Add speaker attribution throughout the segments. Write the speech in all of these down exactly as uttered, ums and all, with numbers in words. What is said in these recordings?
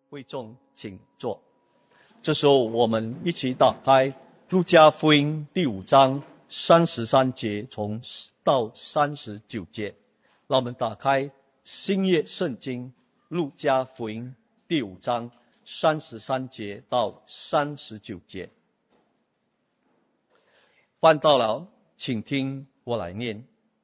Speaker 1: 会众请坐。这时候我们一起打开路加福音第五章三十三节从到三十九节。让我们打开新约圣经路加福音第五章三十三节到三十九节。翻到了，请听我来念。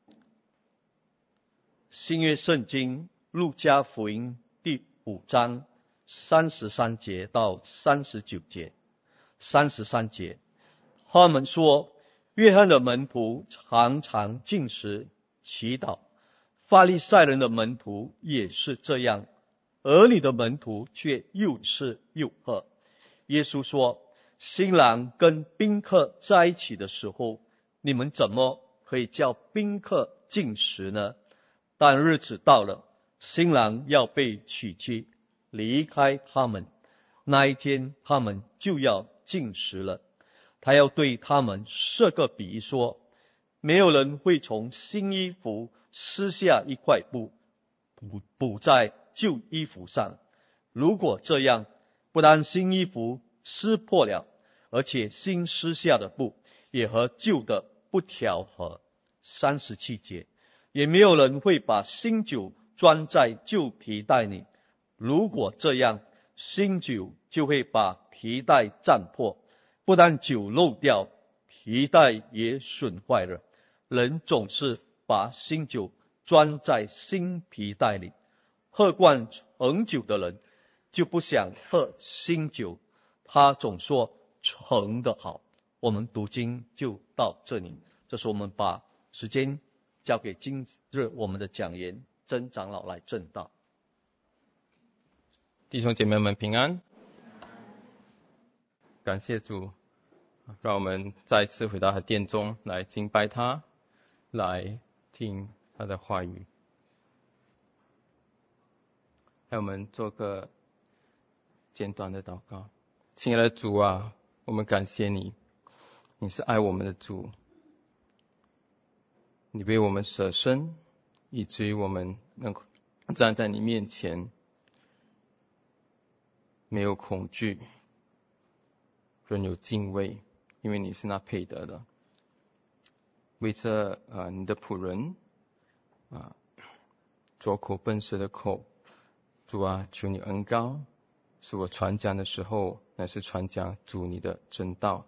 Speaker 1: 新约圣经路加福音第五章三十三节到三十九节。三十三节，他们说，约翰的门徒常常禁食祈祷，法利赛人的门徒也是这样，而你的门徒却又吃又喝。耶稣说，新郎跟宾客在一起的时候，你们怎么可以叫宾客禁食呢？但日子到了，新郎要被娶去，离开他们，那一天他们就要禁食了。他要对他们设个比喻说，没有人会从新衣服撕下一块布补补在旧衣服上，如果这样，不但新衣服撕破了，而且新撕下的布也和旧的不调和。三十七节，也没有人会把新酒装在旧皮袋里，如果这样，新酒就会把皮袋胀破，不但酒漏掉，皮袋也损坏了。人总是把新酒装在新皮袋里，喝惯陈酒的人就不想喝新酒，他总说陈的好。我们读经就到这里，这是我们把时间交给今日我们的讲员曾长老来证道。
Speaker 2: 弟兄姐妹们平安，感谢主，让我们再次回到他殿中来敬拜他，来听他的话语。让我们做个简短的祷告。亲爱的主啊，我们感谢你，你是爱我们的主，你为我们舍身，以至于我们能站在你面前，没有恐惧，仍有敬畏，因为你是那配得的。为着呃你的仆人啊，拙口笨舌的口，主啊，求你恩膏，使我传讲的时候乃是传讲主你的真道，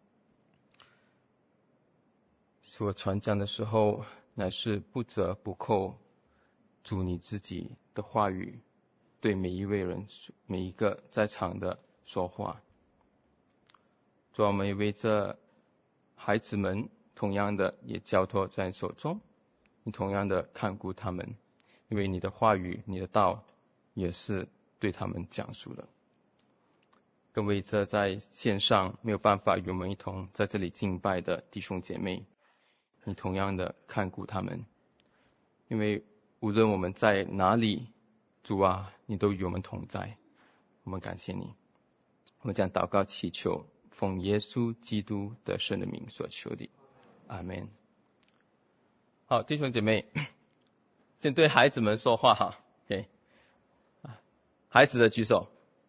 Speaker 2: 使我传讲的时候乃是不折不扣主你自己的话语，对每一位人每一个在场的说话。主啊，我们也为这孩子们同样的也交托在手中，你同样的看顾他们，因为你的话语你的道也是对他们讲述的。更为这在线上没有办法与我们一同在这里敬拜的弟兄姐妹，你同样的看顾他们，因为无论我们在哪里，主啊，你都与我们同在，我们感谢你。我们将祷告祈求，奉耶稣基督的圣的名所求的，阿们。好，弟兄姐妹，先对孩子们说话哈。OK， 孩子的举手。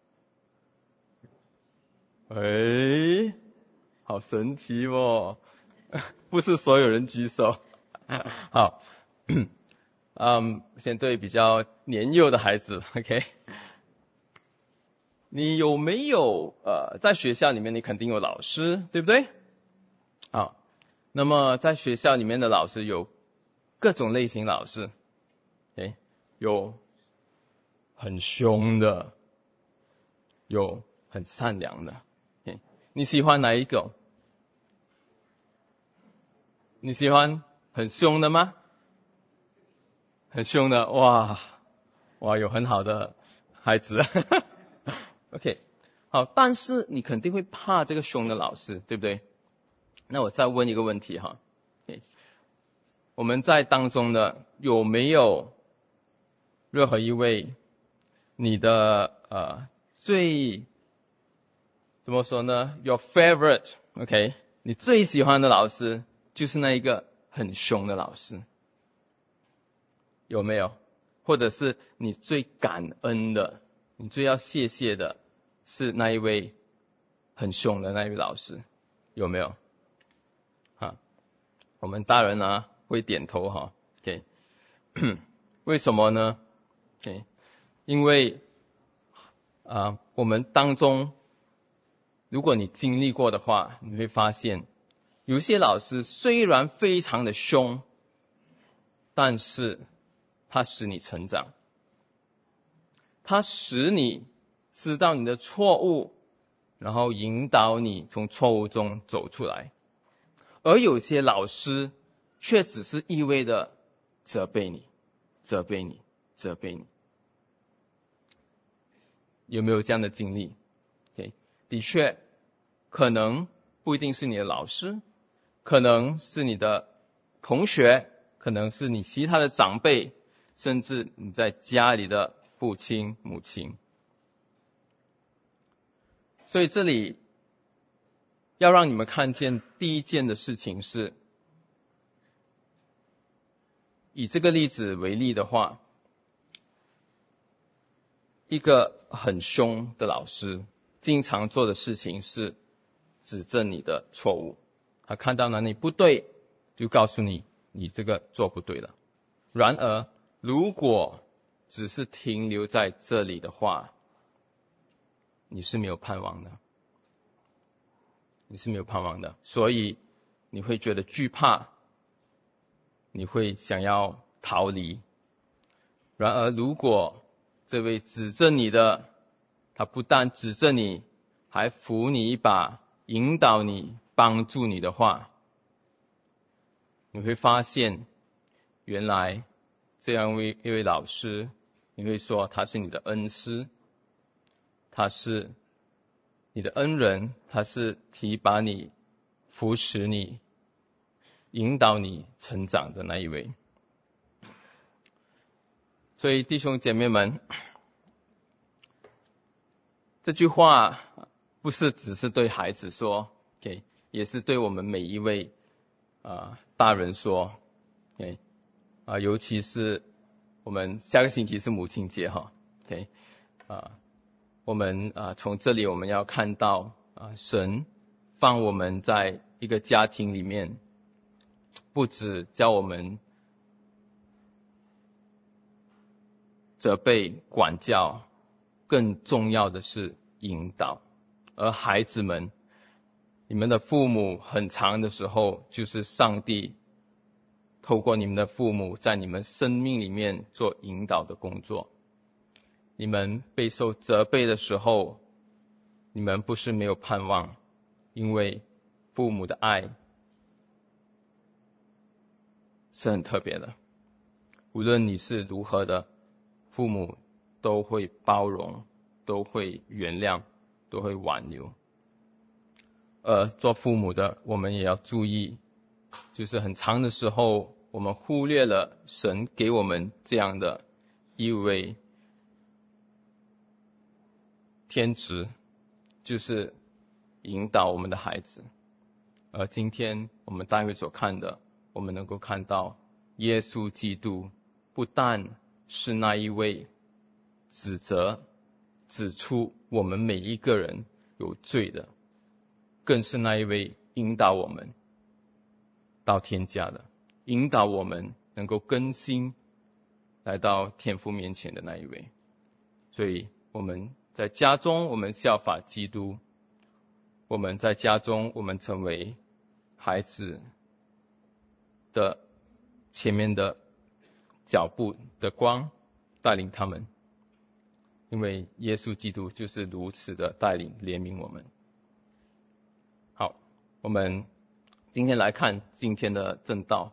Speaker 2: 哎，好神奇哦，不是所有人举手。好，嗯，先对比较年幼的孩子 ，OK。你有没有呃，在学校里面你肯定有老师，对不对？好，那么在学校里面的老师有各种类型老师，诶，有很凶的，有很善良的，诶，你喜欢哪一种？你喜欢很凶的吗？很凶的，哇哇，有很好的孩子。OK， 好，但是你肯定会怕这个凶的老师，对不对？那我再问一个问题哈， okay， 我们在当中呢有没有任何一位你的呃最怎么说呢 ？Your favorite， OK， 你最喜欢的老师就是那一个很凶的老师，有没有？或者是你最感恩的你最要谢谢的是那一位很凶的那一位老师，有没有？啊，我们大人啊会点头哈 ，OK， 为什么呢 ？OK， 因为啊，我们当中，如果你经历过的话，你会发现，有些老师虽然非常的凶，但是他使你成长，他使你知道你的错误，然后引导你从错误中走出来。而有些老师却只是一味的责备你，责备你，责备你。有没有这样的经历？ okay， 的确，可能不一定是你的老师，可能是你的同学，可能是你其他的长辈，甚至你在家里的父亲母亲。所以这里要让你们看见第一件的事情是，以这个例子为例的话，一个很凶的老师经常做的事情是指正你的错误，他看到哪里不对就告诉你你这个做不对了。然而如果只是停留在这里的话，你是没有盼望的，你是没有盼望的，所以你会觉得惧怕，你会想要逃离。然而如果这位指正你的，他不但指正你，还扶你一把，引导你，帮助你的话，你会发现原来这样一位一位老师，你会说他是你的恩师，他是你的恩人，他是提拔你，扶持你，引导你成长的那一位。所以弟兄姐妹们，这句话不是只是对孩子说 ，OK， 也是对我们每一位啊、呃、大人说 ，OK， 啊、呃，尤其是我们下个星期是母亲节哈 ，OK， 啊、呃，我们啊、呃、从这里我们要看到啊、呃、神放我们在一个家庭里面，不只教我们责备管教，更重要的是引导。而孩子们，你们的父母很长的时候就是上帝透过你们的父母在你们生命里面做引导的工作。你们备受责备的时候，你们不是没有盼望，因为父母的爱是很特别的，无论你是如何的，父母都会包容，都会原谅，都会挽留。而做父母的我们也要注意，就是很长的时候我们忽略了神给我们这样的一位天职，就是引导我们的孩子。而今天我们待会所看的，我们能够看到耶稣基督不但是那一位指责指出我们每一个人有罪的，更是那一位引导我们到天家的，引导我们能够更新来到天父面前的那一位。所以我们在家中我们效法基督，我们在家中我们成为孩子的前面的脚步的光，带领他们，因为耶稣基督就是如此的带领怜悯我们。好，我们今天来看今天的正道。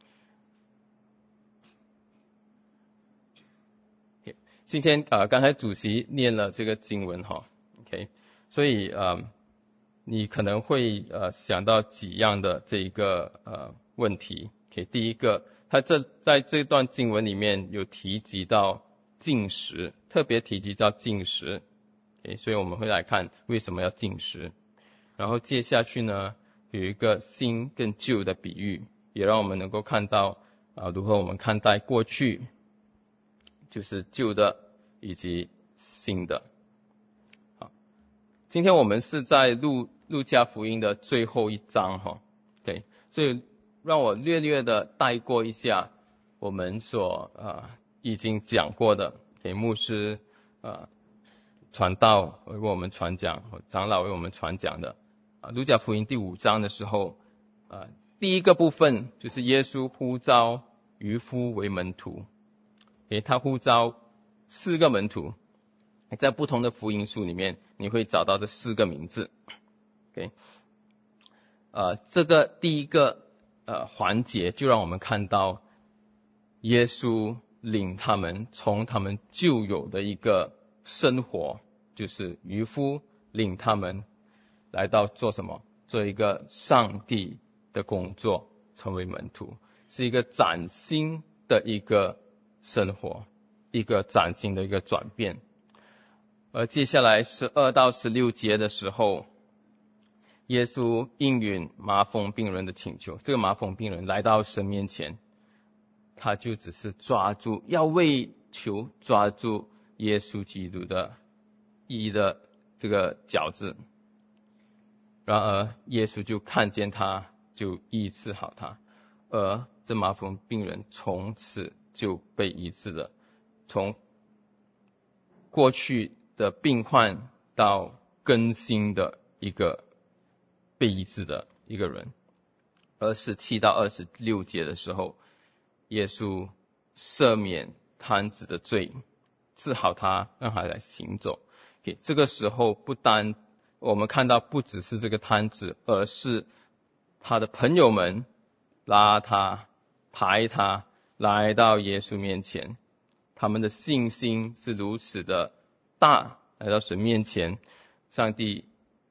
Speaker 2: 今天呃，刚才主席念了这个经文哈 ，OK， 所以呃，你可能会呃想到几样的这一个呃问题。OK， 第一个，他这在这段经文里面有提及到禁食，特别提及到禁食。OK， 所以我们会来看为什么要禁食。然后接下去呢，有一个新跟旧的比喻，也让我们能够看到啊、呃、如何我们看待过去，就是旧的以及新的。好，今天我们是在路路加福音的最后一章哈，对，所以让我略略的带过一下我们所呃已经讲过的，给牧师呃传道为我们传讲，长老为我们传讲的啊，路加福音第五章的时候，呃，第一个部分就是耶稣呼召渔夫为门徒，诶，他呼召四个门徒，在不同的福音书里面你会找到这四个名字。OK， 呃，这个第一个呃环节就让我们看到耶稣领他们从他们旧有的一个生活，就是渔夫领他们来到做什么？做一个上帝的工作，成为门徒，是一个崭新的一个生活，一个崭新的一个转变。而接下来十二到十六节的时候，耶稣应允麻风病人的请求，这个麻风病人来到神面前，他就只是抓住，要为求抓住耶稣基督的义的这个脚趾，然而耶稣就看见他，就医治好他，而这麻风病人从此就被医治了，从过去的病患到更新的一个被医治的一个人。而十七到二十六节的时候，耶稣赦免瘫子的罪，治好他，让他来行走。Okay， 这个时候不单我们看到不只是这个瘫子，而是他的朋友们拉他抬他来到耶稣面前，他们的信心是如此的大，来到神面前，上帝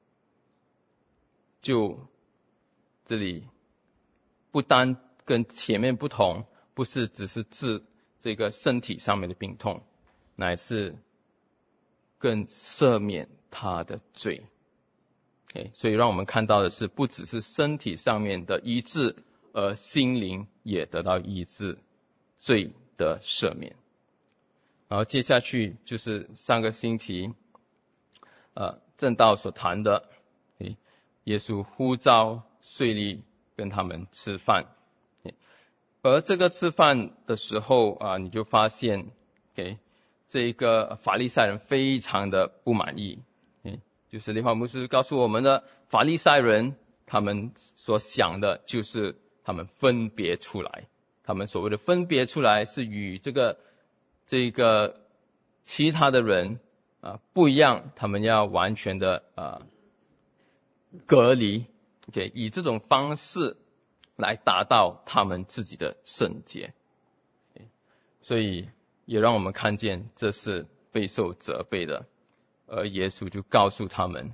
Speaker 2: 就这里不单跟前面不同，不是只是治这个身体上面的病痛，乃是更赦免他的罪。Okay， 所以让我们看到的是，不只是身体上面的医治，而心灵也得到医治，罪的赦免。然后接下去就是上个星期呃正道所谈的，耶稣呼召税吏跟他们吃饭，而这个吃饭的时候啊，你就发现 okay， 这一个法利赛人非常的不满意，就是联华牧师告诉我们的，法利赛人他们所想的就是他们分别出来，他们所谓的分别出来是与这个这个其他的人啊不一样，他们要完全的啊隔离， okay， 以这种方式来达到他们自己的圣洁。所以也让我们看见这是备受责备的，而耶稣就告诉他们，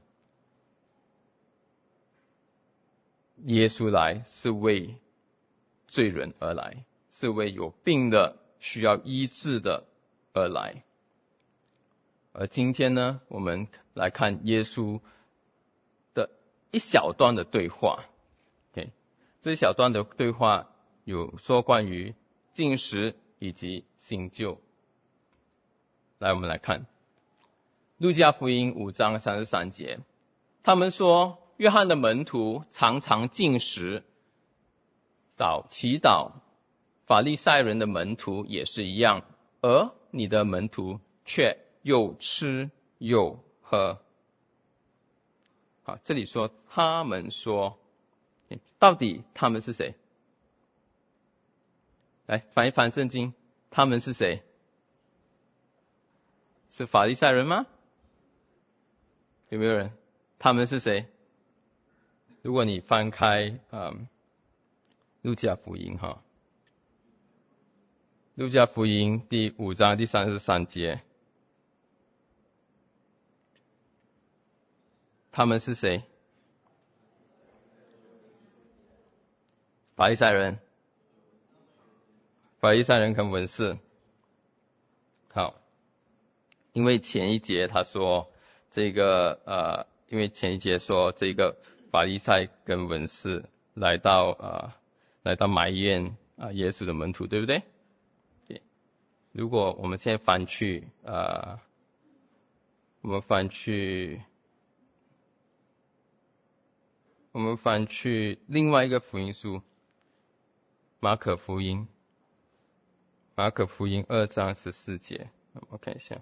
Speaker 2: 耶稣来是为罪人而来，是为有病的需要医治的而来。而今天呢，我们来看耶稣的一小段的对话。Okay， 这一小段的对话有说关于禁食以及新旧。来，我们来看路加福音五章三十三节，他们说，约翰的门徒常常禁食祷祈祷，法利赛人的门徒也是一样，而你的门徒却又吃又喝。好，这里说他们说，到底他们是谁？来翻一翻圣经，他们是谁？是法利赛人吗？有没有人？他们是谁？如果你翻开嗯路加福音哈，路加福音第五章第三十三节，他们是谁？法利赛人，法利赛人跟文士。好，因为前一节他说这个呃，因为前一节说这个法利赛跟文士来到呃来到埋怨啊、呃、耶稣的门徒，对不对？对。如果我们现在翻去呃我们翻去，我们翻去另外一个福音书，马可福音，马可福音二章十四节，我看一下。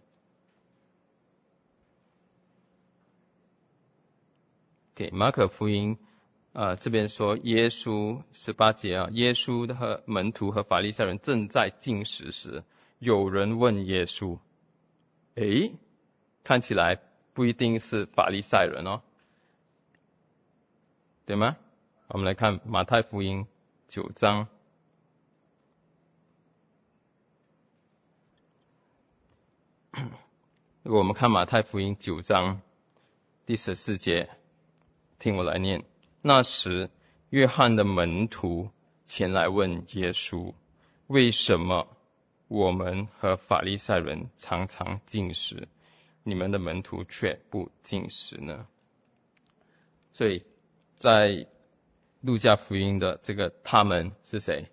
Speaker 2: 对，马可福音啊、呃，这边说耶稣十八节啊，耶稣和门徒和法利赛人正在禁食时，有人问耶稣，诶，看起来不一定是法利赛人哦，对吗？我们来看马太福音九章，如果我们看马太福音九章第十四节，听我来念。那时，约翰的门徒前来问耶稣，为什么我们和法利赛人常常禁食，你们的门徒却不禁食呢？所以在路加福音的这个他们是谁？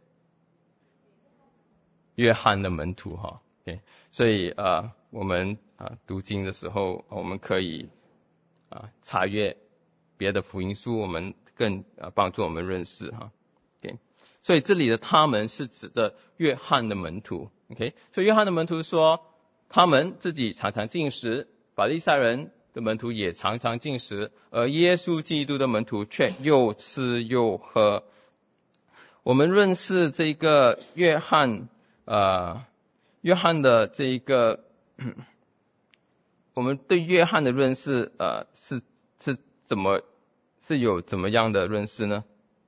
Speaker 2: 约翰的门徒哈。Okay? 所以啊、呃，我们啊、呃、读经的时候，我们可以啊、呃、查阅别的福音书，我们更呃帮助我们认识哈。OK， 所以这里的他们是指的约翰的门徒。OK， 所以约翰的门徒说，他们自己常常禁食，法利赛人的门徒也常常禁食，而耶稣基督的门徒却又吃又喝。我们认识这个约翰，呃，约翰的这个，我们对约翰的认识，呃，是是怎么？是有怎么样的认识呢？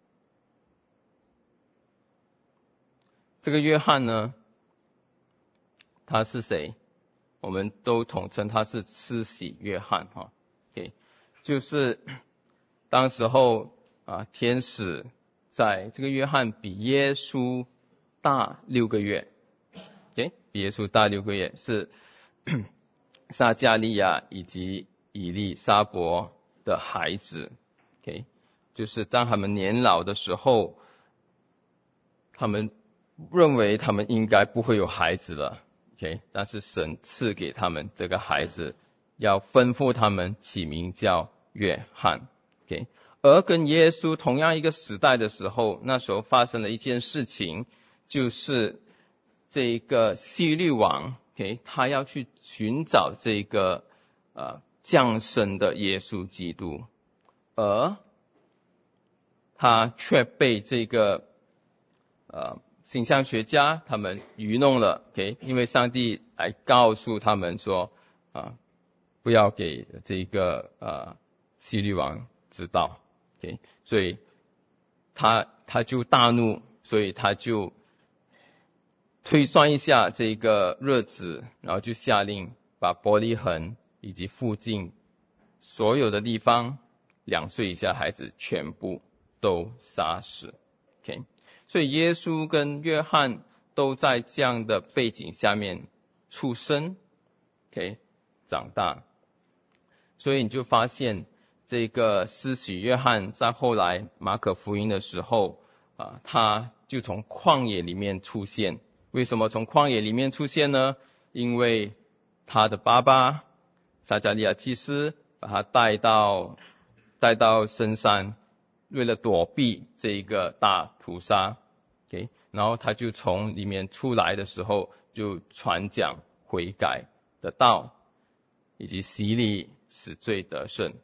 Speaker 2: 这个约翰呢，他是谁？我们都统称他是施洗约翰哈。OK， 就是当时候啊，天使在这个约翰比耶稣大六个月 ，OK， 比耶稣大六个月，是撒加利亚以及以利沙伯的孩子。OK， 就是当他们年老的时候，他们认为他们应该不会有孩子了。OK， 但是神赐给他们这个孩子，要吩咐他们起名叫约翰。OK， 而跟耶稣同样一个时代的时候，那时候发生了一件事情，就是这个希律王 OK， 他要去寻找这个呃降生的耶稣基督。而他却被这个呃形象学家他们愚弄了 ，OK， 因为上帝来告诉他们说啊，不要给这个呃希律王知道 ，OK， 所以他他就大怒，所以他就推算一下这个日子，然后就下令把伯利恒以及附近所有的地方两岁以下孩子全部都杀死。OK， 所以耶稣跟约翰都在这样的背景下面出生 ，OK， 长大。所以你就发现这个施洗约翰在后来马可福音的时候啊，他就从旷野里面出现。为什么从旷野里面出现呢？因为他的爸爸撒迦利亚祭司把他带到带到深山，为了躲避这一个大屠杀 ，OK， 然后他就从里面出来的时候，就传讲悔改的道，以及洗礼使罪得胜，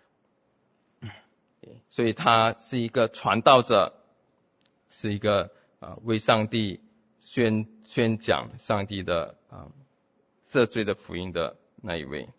Speaker 2: 所以他是一个传道者，是一个啊、呃、为上帝宣宣讲上帝的啊、呃、赦罪的福音的那一位。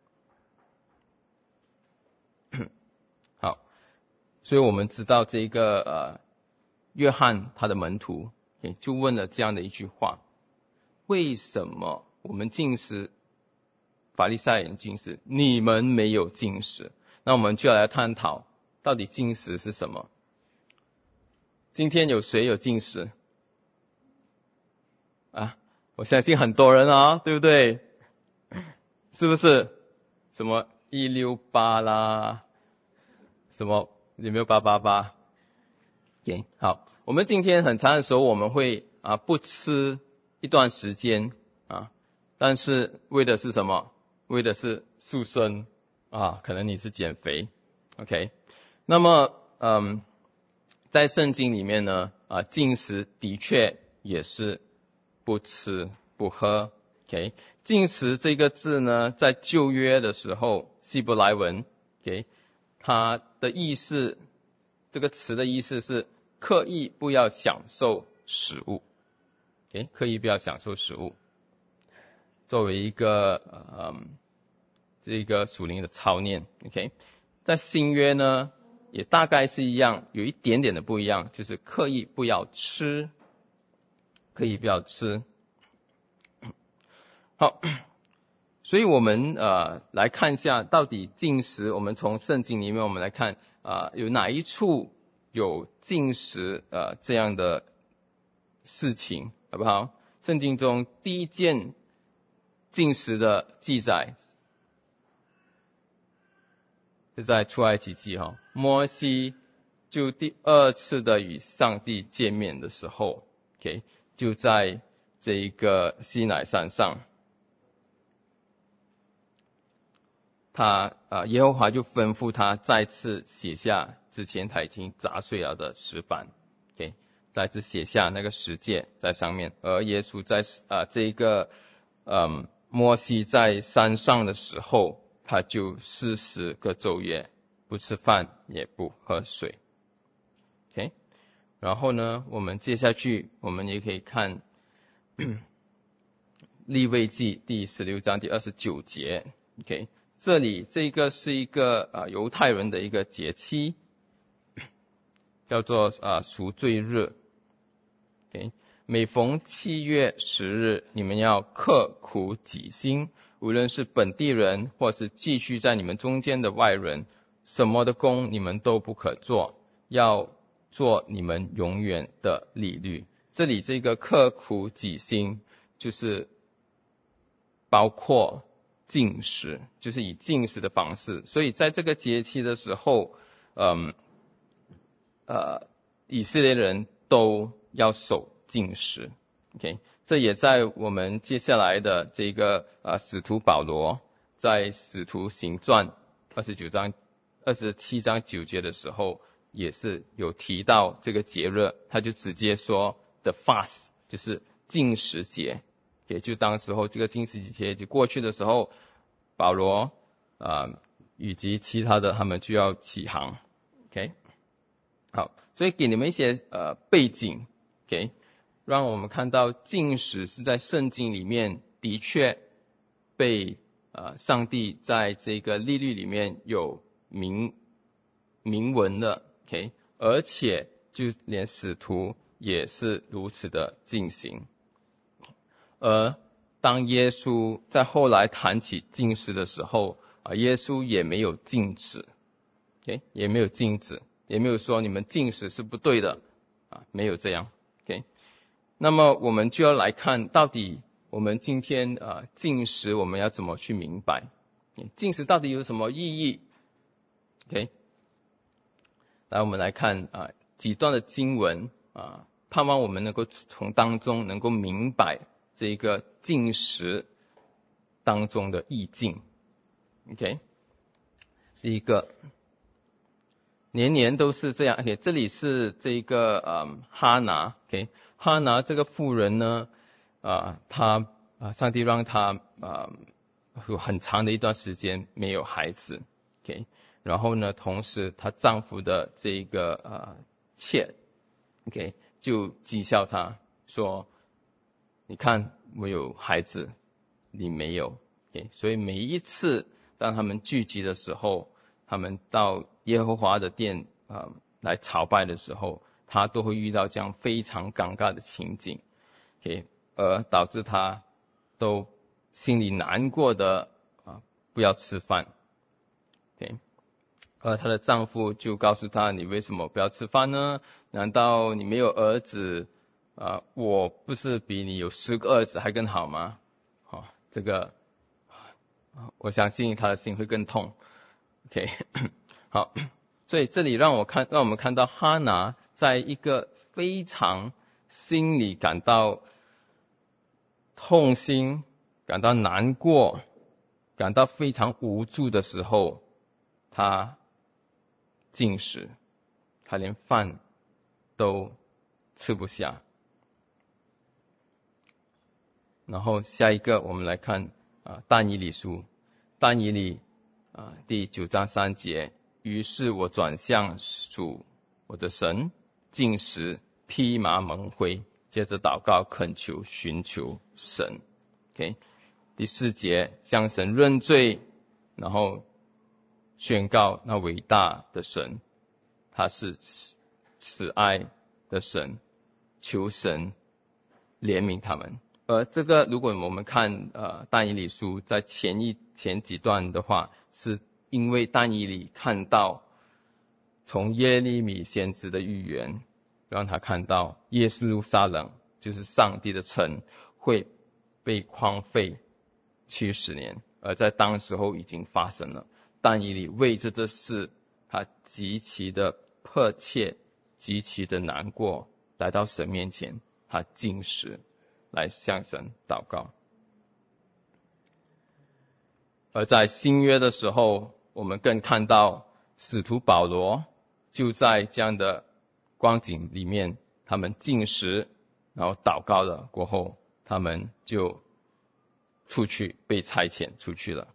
Speaker 2: 所以我们知道这个呃约翰他的门徒也就问了这样的一句话：为什么我们禁食，法利赛人禁食，你们没有禁食？那我们就要来探讨到底禁食是什么。今天有谁有禁食啊？我相信很多人啊，对不对？是不是？什么一六八啦，什么有没有八八八 ？OK， 好，我们今天很长的时候我们会啊不吃一段时间啊，但是为的是什么？ 为的是塑身啊，可能你是减肥 ，OK。那么，嗯，在圣经里面呢，啊，禁食的确也是不吃不喝 ，OK。禁食这个字呢，在旧约的时候，希伯来文 ，OK， 它的意思，这个词的意思是刻意不要享受食物 ，OK， 刻意不要享受食物，作为一个嗯这个属灵的操练 ，OK。在新约呢，也大概是一样，有一点点的不一样，就是刻意不要吃，刻意不要吃。好，所以我们呃来看一下，到底禁食，我们从圣经里面我们来看啊、呃，有哪一处有禁食呃这样的事情，好不好？圣经中第一件禁食的记载是在出埃及记哈，摩西就第二次的与上帝见面的时候 ，OK， 就在这一个西乃山上。他啊，耶和华就吩咐他再次写下之前他已经砸碎了的石板 ，OK， 再次写下那个十诫在上面。而耶稣在啊这一个嗯摩西在山上的时候，他就四十个昼夜不吃饭也不喝水 ，OK。然后呢，我们接下去我们也可以看利未记第十六章第二十九节 ，OK。这里这个是一个啊犹太人的一个节期，叫做啊赎罪日。Okay， 每逢七月十日，你们要刻苦己心，无论是本地人或是寄居在你们中间的外人，什么的工你们都不可做，要做你们永远的利律。这里这个刻苦己心就是包括禁食，就是以禁食的方式，所以在这个节期的时候，嗯，呃，以色列人都要守禁食 ，OK， 这也在我们接下来的这个啊、呃、使徒保罗在使徒行传二十九章二十七章九节的时候，也是有提到这个节日，他就直接说 the fast 就是禁食节。也就当时候这个禁食节就过去的时候，保罗啊、呃、以及其他的他们就要起航 ，OK， 好，所以给你们一些呃背景 ，OK， 让我们看到禁食是在圣经里面的确被呃上帝在这个律例里面有明明文的 ，OK， 而且就连使徒也是如此的进行。而当耶稣在后来谈起禁食的时候啊，耶稣也没有禁止 ，OK， 也没有禁止，也没有说你们禁食是不对的啊，没有这样 ，OK。那么我们就要来看到底我们今天啊禁食我们要怎么去明白，禁食到底有什么意义 ，OK。来，我们来看啊几段的经文啊，盼望我们能够从当中能够明白这个禁食当中的意境 ，OK。第一个，年年都是这样 ，OK， 这里是这个嗯哈拿 ，OK， 哈拿这个妇人呢，啊，她啊，上帝让她啊有很长的一段时间没有孩子 ，OK， 然后呢，同时她丈夫的这个啊妾 ，OK， 就讥笑她说，你看我有孩子，你没有 ，OK， 所以每一次当他们聚集的时候，他们到耶和华的殿啊、呃、来朝拜的时候，他都会遇到这样非常尴尬的情景 ，OK， 而导致他都心里难过的啊、呃、不要吃饭 ，OK， 而她的丈夫就告诉她，你为什么不要吃饭呢？难道你没有儿子？啊、呃，我不是比你有十个儿子还更好吗？好、哦，这个我相信他的心会更痛。OK， 好，所以这里让我看，让我们看到哈拿在一个非常心里感到痛心、感到难过、 感到非常无助的时候，他禁食，他连饭都吃不下。然后下一个我们来看啊，但以理书，但以理啊第九章三节，于是我转向主我的神，禁食，披麻蒙灰，接着祷告恳求寻求神。 OK， 第四节，向神认罪，然后宣告那伟大的神，他是慈爱的神，求神怜悯他们。而这个如果我们看呃但以理书在前一前几段的话，是因为但以理看到从耶利米先知的预言，让他看到耶路撒冷就是上帝的城会被荒废七十年，而在当时候已经发生了。但以理为着这事，他极其的迫切，极其的难过，来到神面前，他禁食来向神祷告。而在新约的时候，我们更看到使徒保罗就在这样的光景里面，他们禁食，然后祷告了过后，他们就出去被差遣出去了。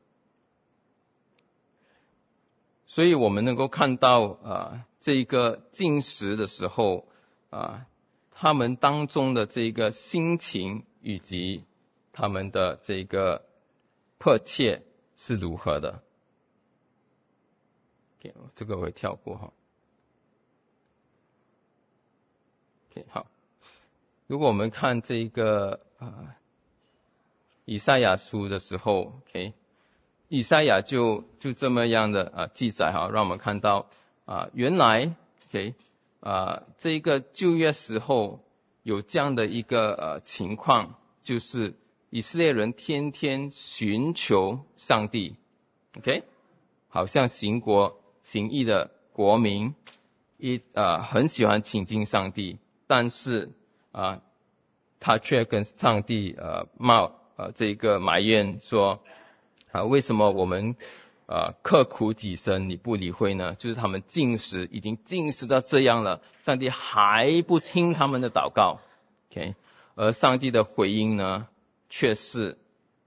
Speaker 2: 所以我们能够看到啊，这个禁食的时候啊，他们当中的这个心情以及他们的这个迫切是如何的。Okay, 这个我会跳过哈。Okay, 好，如果我们看这个啊以赛亚书的时候 ，OK， 以赛亚就就这么样的啊记载哈，让我们看到啊原来 OK 啊这个旧约时候有这样的一个呃情况，就是以色列人天天寻求上帝 ，OK， 好像行国行义的国民，一啊很喜欢亲近上帝，但是啊他却跟上帝呃冒呃这个埋怨说啊为什么我们呃刻苦己身你不理会呢？就是他们禁食已经禁食到这样了，上帝还不听他们的祷告 ，OK， 而上帝的回应呢却是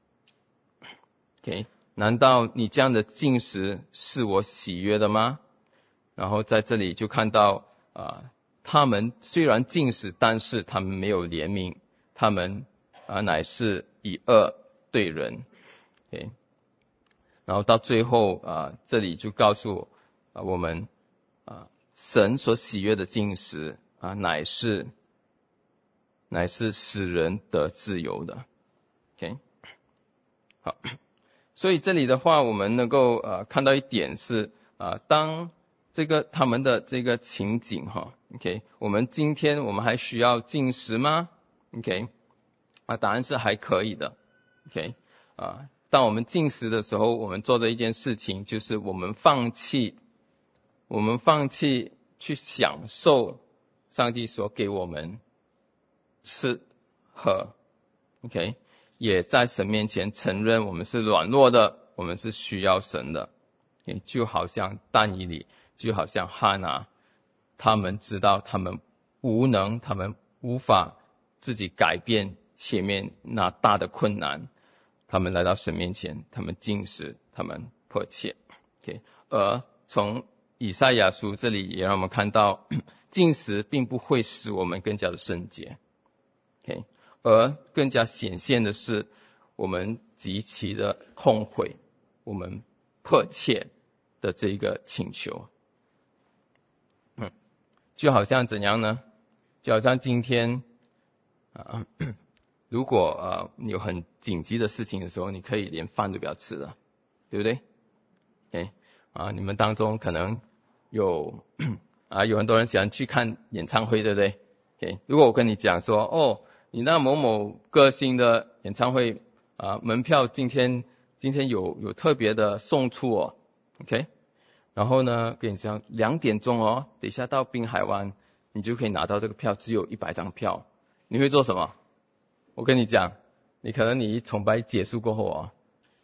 Speaker 2: OK， 难道你这样的禁食是我喜悦的吗？然后在这里就看到啊他们虽然禁食，但是他们没有怜悯，他们啊乃是以恶对人 ，OK， 然后到最后啊这里就告诉啊我们啊神所喜悦的禁食啊乃是乃是使人得自由的 ，OK， 好，所以这里的话我们能够呃看到一点是啊当这个他们的这个情景哈 ，OK， 我们今天我们还需要禁食吗 ？OK， 啊，答案是还可以的 ，OK， 啊，当我们禁食的时候，我们做的一件事情就是我们放弃，我们放弃去享受上帝所给我们吃喝 ，OK， 也在神面前承认我们是软弱的，我们是需要神的，就好像但以理。就好像哈拿，他们知道他们无能，他们无法自己改变前面那大的困难，他们来到神面前，他们禁食，他们迫切 ，OK。而从以赛亚书这里也让我们看到，禁食并不会使我们更加的圣洁 ，OK。而更加显现的是，我们极其的痛悔，我们迫切的这一个请求。嗯，就好像怎样呢？就好像今天啊，如果呃你有很紧急的事情的时候，你可以连饭都不要吃了，对不对？哎啊，你们当中可能有啊有很多人喜欢去看演唱会，对不对 ？OK， 如果我跟你讲说，哦，你那某某歌星的演唱会啊门票今天今天有有特别的送出哦 ，OK。然后呢，跟你讲两点钟哦，等一下到滨海湾，你就可以拿到这个票，只有一百张票。你会做什么？我跟你讲，你可能你崇拜结束过后哦，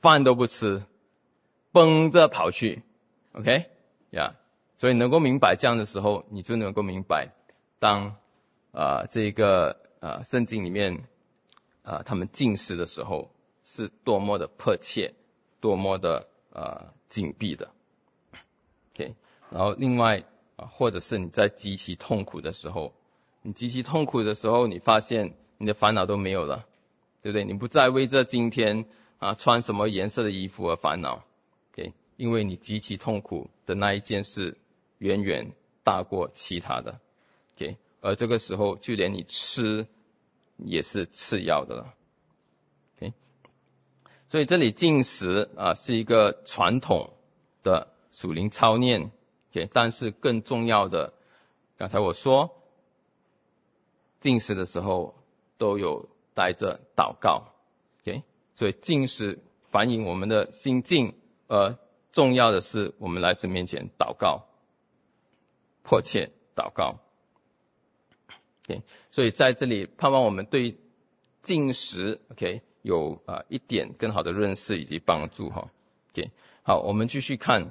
Speaker 2: 饭都不吃，奔着跑去 ，OK， 呀、yeah ，所以能够明白这样的时候，你就能够明白，当啊、呃、这个啊、呃、圣经里面啊、呃、他们禁食的时候是多么的迫切，多么的呃紧闭的 ，OK， 然后另外啊、呃、或者是你在极其痛苦的时候，你极其痛苦的时候，你发现你的烦恼都没有了，对不对？你不再为这今天啊穿什么颜色的衣服而烦恼 ，OK， 因为你极其痛苦的那一件事远远大过其他的 ，OK， 而这个时候就连你吃也是次要的了 ，OK， 所以这里禁食啊是一个传统的属灵操练 ，OK， 但是更重要的，刚才我说禁食的时候都有带着祷告 ，OK， 所以禁食反映我们的心境，而重要的是我们来神面前祷告，迫切祷告 ，OK， 所以在这里盼望我们对禁食 ，OK， 有啊、呃、一点更好的认识以及帮助哈 ，OK， 好，我们继续看。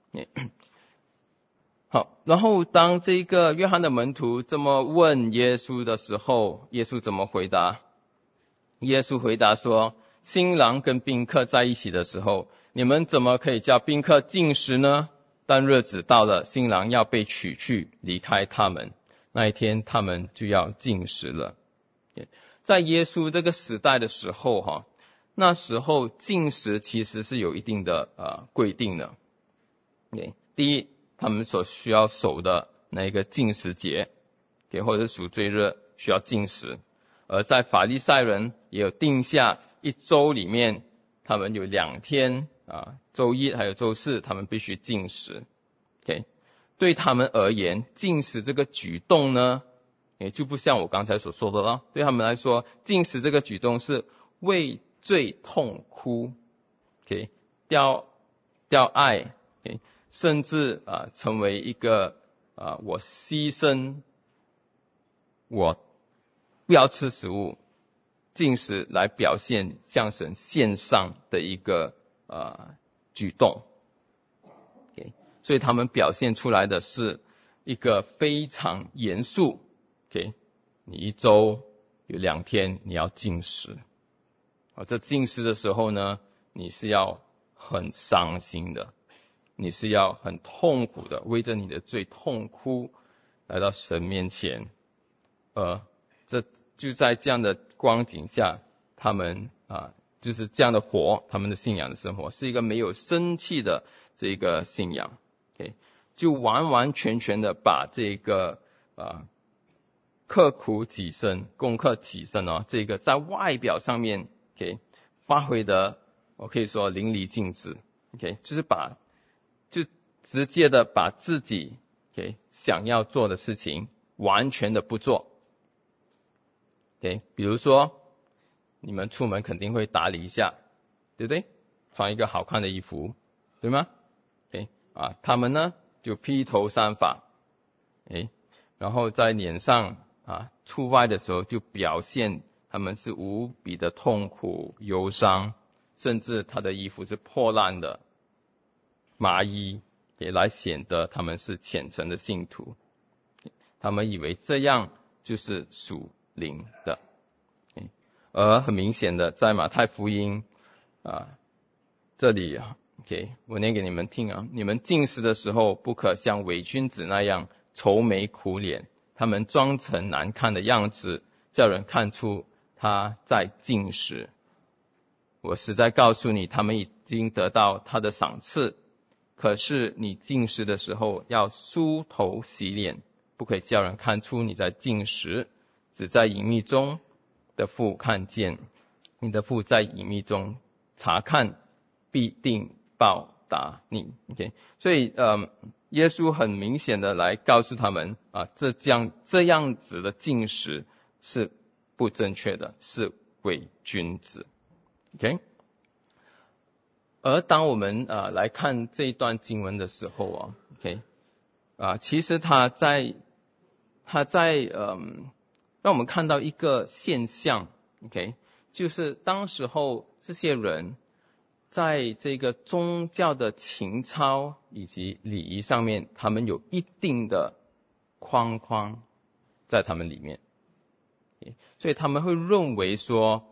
Speaker 2: 好，然后当这个约翰的门徒这么问耶稣的时候，耶稣怎么回答？耶稣回答说，新郎跟宾客在一起的时候，你们怎么可以叫宾客禁食呢？当日子到了，新郎要被取去离开他们，那一天他们就要禁食了。在耶稣这个时代的时候哈，那时候禁食其实是有一定的呃规定的。第一，他们所需要守的那一个禁食节，或者是赎罪日需要禁食。而在法利赛人也有定下一周里面，他们有两天啊，周一还有周四，他们必须禁食。OK， 对他们而言，禁食这个举动呢，也就不像我刚才所说的了。对他们来说，禁食这个举动是为罪痛哭 ，OK， 掉掉爱 ，OK， 甚至啊成为一个啊我牺牲我不要吃食物，禁食来表现向神献上的一个呃举动。Okay， 所以他们表现出来的是一个非常严肃。Okay， 你一周有两天你要禁食。啊，这禁食的时候呢，你是要很伤心的，你是要很痛苦的，为着你的罪痛哭，来到神面前。呃，这就在这样的光景下，他们啊，就是这样的活，他们的信仰的生活是一个没有生气的这个信仰。Okay， 就完完全全的把这个啊刻苦己身、攻克己身哦，这个在外表上面 OK 发挥的，我可以说淋漓尽致。OK， 就是把就直接的把自己 OK 想要做的事情完全的不做。Okay， 比如说你们出门肯定会打理一下，对不对？穿一个好看的衣服，对吗？ Okay， 啊，他们呢就披头散发，诶，然后在脸上啊出外的时候就表现他们是无比的痛苦忧伤，甚至他的衣服是破烂的麻衣，也来显得他们是虔诚的信徒。他们以为这样就是属灵的。而很明显的在马太福音啊这里啊 OK， 我念给你们听啊，你们禁食的时候不可像伪君子那样愁眉苦脸，他们装成难看的样子，叫人看出他在禁食。我实在告诉你，他们已经得到他的赏赐。可是你禁食的时候要梳头洗脸，不可以叫人看出你在禁食，只在隐秘中的父看见，你的父在隐秘中查看，必定报答你。 OK， 所以呃，耶稣很明显的来告诉他们啊，这样这样子的禁食是不正确的，是伪君子。 OK， 而当我们呃来看这一段经文的时候啊 OK 啊，其实他在他在嗯让我们看到一个现象 OK， 就是当时候这些人在这个宗教的情操以及礼仪上面，他们有一定的框框在他们里面，所以他们会认为说，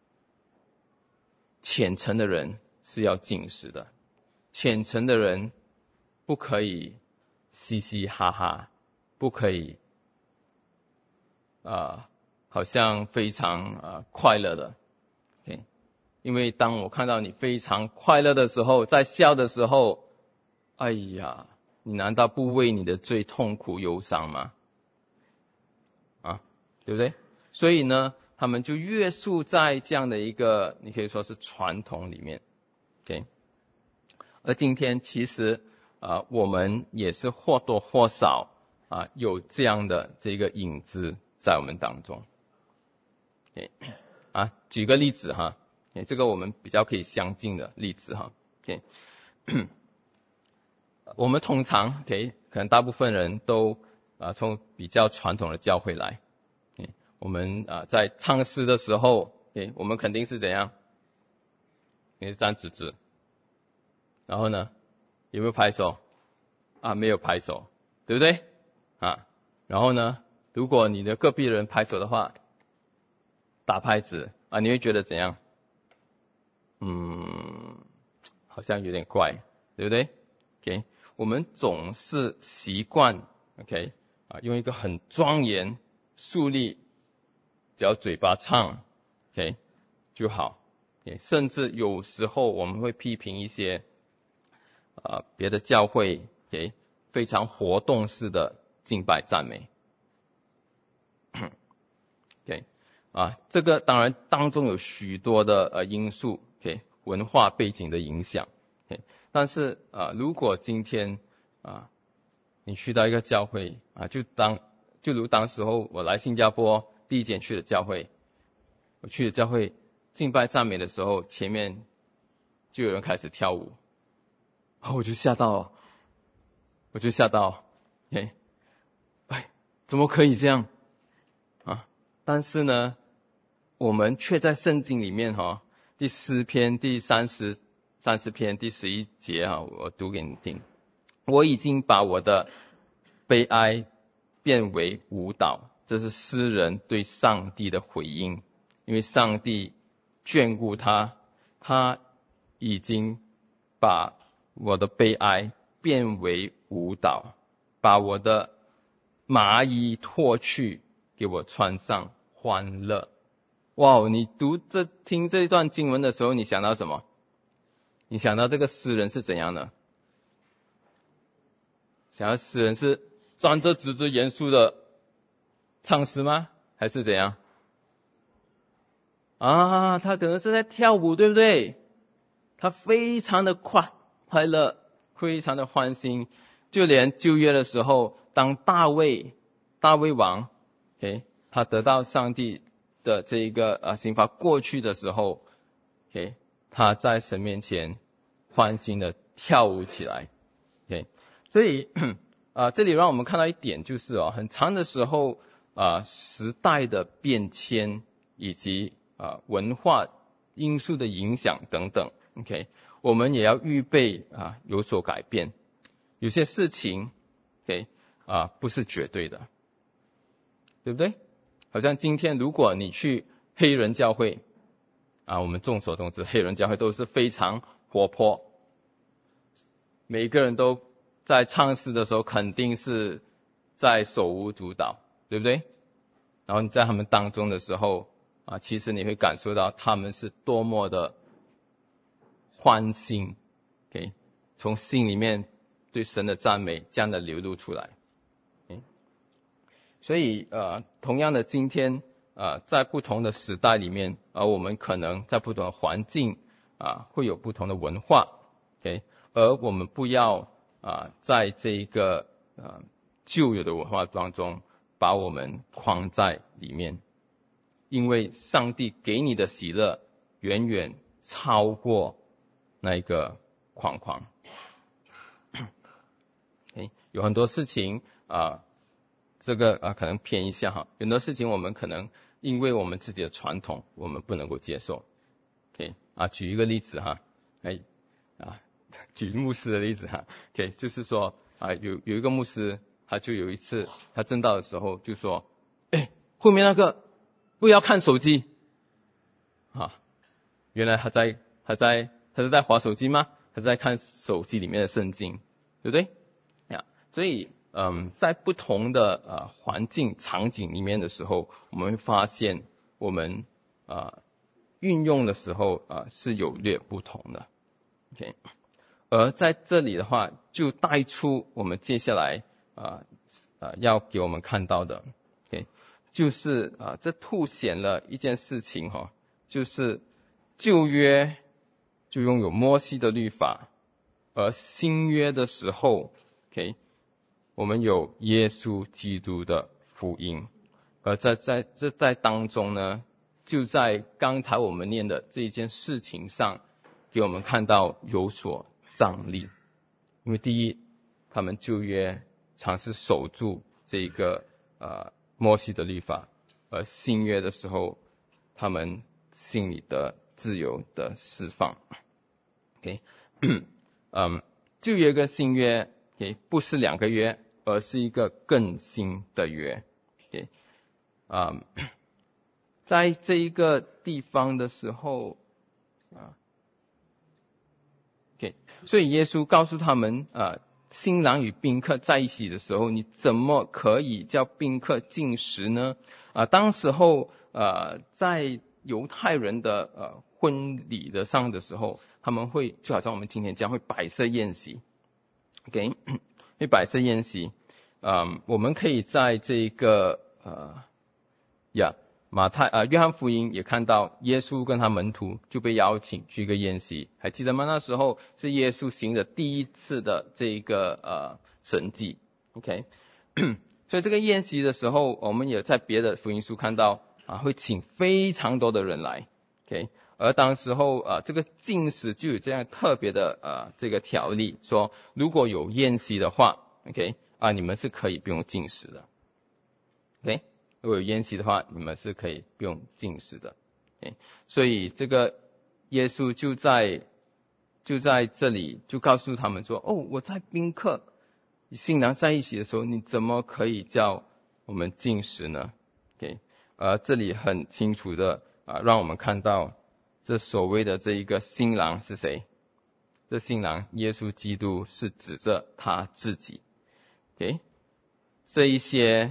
Speaker 2: 虔诚的人是要禁食的，虔诚的人不可以嘻嘻哈哈，不可以啊、呃，好像非常啊、呃、快乐的。Okay? 因为当我看到你非常快乐的时候，在笑的时候，哎呀，你难道不为你的罪痛苦忧伤吗？啊，对不对？所以呢，他们就约束在这样的一个，你可以说是传统里面。Okay? 而今天其实啊、呃，我们也是或多或少啊有这样的这个影子在我们当中。Okay? 啊，举个例子哈，这个我们比较可以相近的例子哈。Okay? 我们通常 okay, 可能大部分人都啊从比较传统的教会来。Okay? 我们啊在唱诗的时候， okay, 我们肯定是怎样？你是站直直，然后呢，有没有拍手？啊，没有拍手，对不对？啊，然后呢，如果你的隔壁人拍手的话，打拍子啊，你会觉得怎样？嗯，好像有点怪，对不对 ？OK， 我们总是习惯 OK 啊，用一个很庄严、肃立，只要嘴巴唱 OK 就好。Okay? 甚至有时候我们会批评一些啊别的教会 OK 非常活动式的敬拜赞美。OK。啊，这个当然当中有许多的呃因素 ，OK， 文化背景的影响 ，OK， 但是啊，如果今天啊你去到一个教会啊，就当就如当时候我来新加坡第一间去的教会，我去的教会敬拜赞美的时候，前面就有人开始跳舞，我就吓到，我就吓到 ，OK， 哎，怎么可以这样？但是呢，我们却在圣经里面哈，第四篇第三十三十篇第十一节哈，我读给你听。我已经把我的悲哀变为舞蹈，这是诗人对上帝的回应，因为上帝眷顾他，他已经把我的悲哀变为舞蹈，把我的麻衣脱去，给我穿上欢乐。哇，你读这听这一段经文的时候，你想到什么？你想到这个诗人是怎样的？想到诗人是站着直直严肃的唱诗吗？还是怎样？啊，他可能是在跳舞，对不对？他非常的快快乐，非常的欢欣。就连旧约的时候，当大卫大卫王 OK 他得到上帝的这一个啊刑罚过去的时候 OK 他在神面前欢欣的跳舞起来 OK 所以啊这里让我们看到一点，就是哦很长的时候啊时代的变迁以及啊文化因素的影响等等 OK 我们也要预备啊有所改变。有些事情 OK 啊不是绝对的，对不对？好像今天如果你去黑人教会啊，我们众所周知黑人教会都是非常活泼，每一个人都在唱诗的时候肯定是在手舞足蹈，对不对？然后你在他们当中的时候啊，其实你会感受到他们是多么的欢欣 OK 从心里面对神的赞美这样的流露出来。所以呃，同样的今天呃，在不同的时代里面，而、呃、我们可能在不同的环境啊、呃，会有不同的文化 ，OK， 而我们不要啊、呃，在这一个呃旧有的文化当中把我们框在里面，因为上帝给你的喜乐远远超过那个框框。okay, 有很多事情啊。呃这个啊，可能偏一下哈，很多事情我们可能因为我们自己的传统，我们不能够接受。OK 啊，举一个例子哈， 哎啊，举牧师的例子哈 ，OK， 就是说啊，有有一个牧师，他就有一次他正道的时候就说，哎，后面那个不要看手机啊，原来他在他在他是在滑手机吗？他在看手机里面的圣经，对不对？呀，所以嗯，在不同的呃环境场景里面的时候，我们会发现我们啊、呃、运用的时候啊、呃、是有略不同的 ，OK。而在这里的话，就带出我们接下来啊啊、呃呃、要给我们看到的 ，OK， 就是啊、呃、这凸显了一件事情哈、哦，就是旧约就拥有摩西的律法，而新约的时候 ，OK， 我们有耶稣基督的福音，而在在这在当中呢，就在刚才我们念的这一件事情上，给我们看到有所仗力。因为第一，他们旧约尝试守住这个呃摩西的律法，而新约的时候，他们心里的自由的释放。OK， 嗯，旧约跟新约 ，OK， 不是两个约，而是一个更新的约。OK， 嗯，在这一个地方的时候，啊 ，OK， 所以耶稣告诉他们，啊，新郎与宾客在一起的时候，你怎么可以叫宾客进食呢？啊，当时候，呃，在犹太人的呃婚礼的上的时候，他们会就好像我们今天这样会摆设宴席 ，OK， 会摆设宴席，嗯，我们可以在这个呃呀马太呃约翰福音也看到耶稣跟他门徒就被邀请去一个宴席，还记得吗？那时候是耶稣行的第一次的这个呃神迹 ，OK， 所以这个宴席的时候，我们也在别的福音书看到啊，会请非常多的人来 ，OK， 而当时候啊这个禁食就有这样特别的呃这个条例，说如果有宴席的话 ，OK 啊你们是可以不用禁食的 ，OK。如果有宴席的话，你们是可以不用禁食的。Okay? 所以这个耶稣就在就在这里就告诉他们说：哦，我在宾客新郎在一起的时候，你怎么可以叫我们禁食呢 ？OK， 而这里很清楚的啊，让我们看到这所谓的这一个新郎是谁？这新郎耶稣基督是指着他自己。OK， 这一些。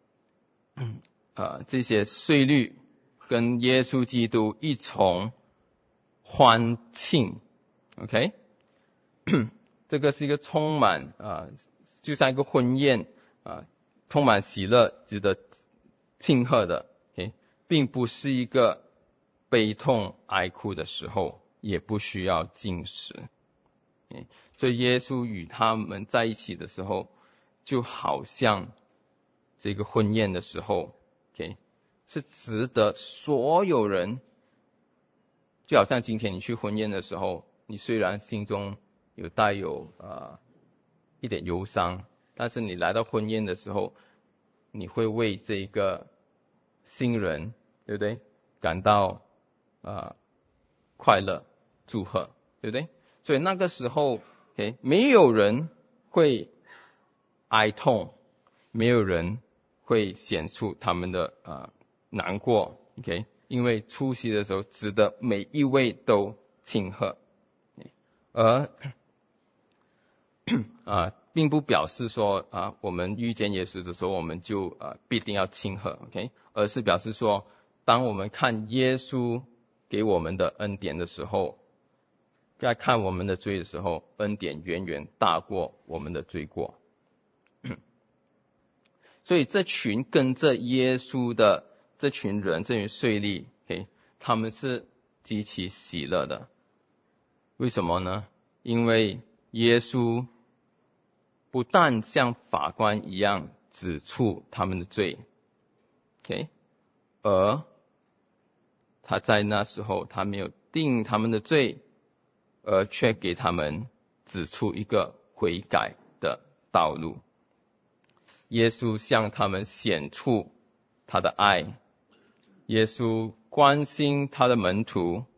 Speaker 2: 呃，这些税率跟耶稣基督一同欢庆 ，OK， 这个是一个充满啊、呃，就像一个婚宴啊、呃，充满喜乐，值得庆贺的 ，OK， 并不是一个悲痛哀哭的时候，也不需要禁食。Okay? 所以耶稣与他们在一起的时候，就好像这个婚宴的时候 ，OK， 是值得所有人，就好像今天你去婚宴的时候，你虽然心中有带有呃一点忧伤，但是你来到婚宴的时候，你会为这个新人，对不对？感到呃快乐、祝贺，对不对？所以那个时候 ，OK， 没有人会哀痛，没有人会显出他们的呃难过 ，OK， 因为出席的时候值得每一位都庆贺，而啊、呃、并不表示说啊、呃、我们遇见耶稣的时候我们就啊、呃、必定要庆贺 ，OK， 而是表示说当我们看耶稣给我们的恩典的时候，在看我们的罪的时候，恩典远远大过我们的罪过。所以这群跟着耶稣的这群人，这群税吏 ，OK， 他们是极其喜乐的。为什么呢？因为耶稣不但像法官一样指出他们的罪 ，OK， 而他在那时候他没有定他们的罪，而却给他们指出一个悔改的道路。耶稣向他们显出他的爱，耶稣关心他的门徒，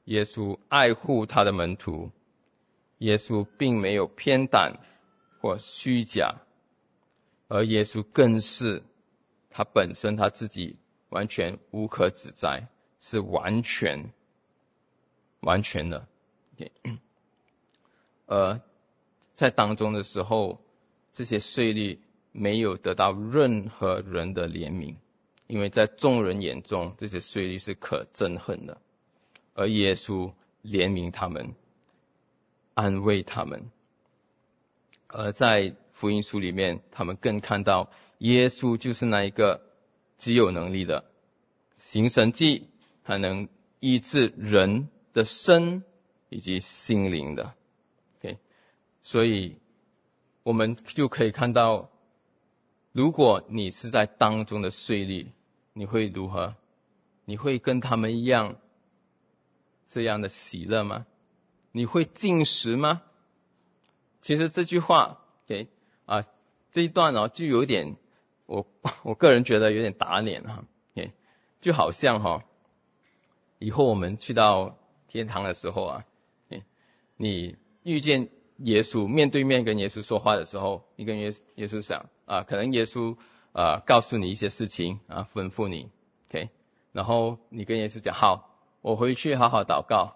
Speaker 2: 耶稣爱护他的门徒，耶稣并没有偏袒或虚假，而耶稣更是他本身他自己完全无可指摘，是完全完全的。Okay. 而在当中的时候，这些税吏没有得到任何人的怜悯，因为在众人眼中，这些税吏是可憎恨的，而耶稣怜悯他们，安慰他们。而在福音书里面，他们更看到耶稣就是那一个极有能力的行神迹，还能医治人的身以及心灵的。Okay. 所以我们就可以看到，如果你是在当中的税吏，你会如何？你会跟他们一样这样的喜乐吗？你会禁食吗？其实这句话 okay, 啊，这一段哦，就有点我我个人觉得有点打脸哈、okay, 就好像哈、哦，以后我们去到天堂的时候啊， okay, 你遇见耶稣，面对面跟耶稣说话的时候，你跟耶耶稣讲啊，可能耶稣啊告诉你一些事情啊，吩咐你 ，OK， 然后你跟耶稣讲，好，我回去好好祷告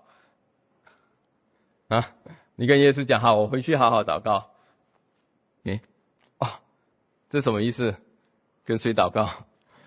Speaker 2: 啊，你跟耶稣讲，好，我回去好好祷告，诶，哦，这什么意思？跟谁祷告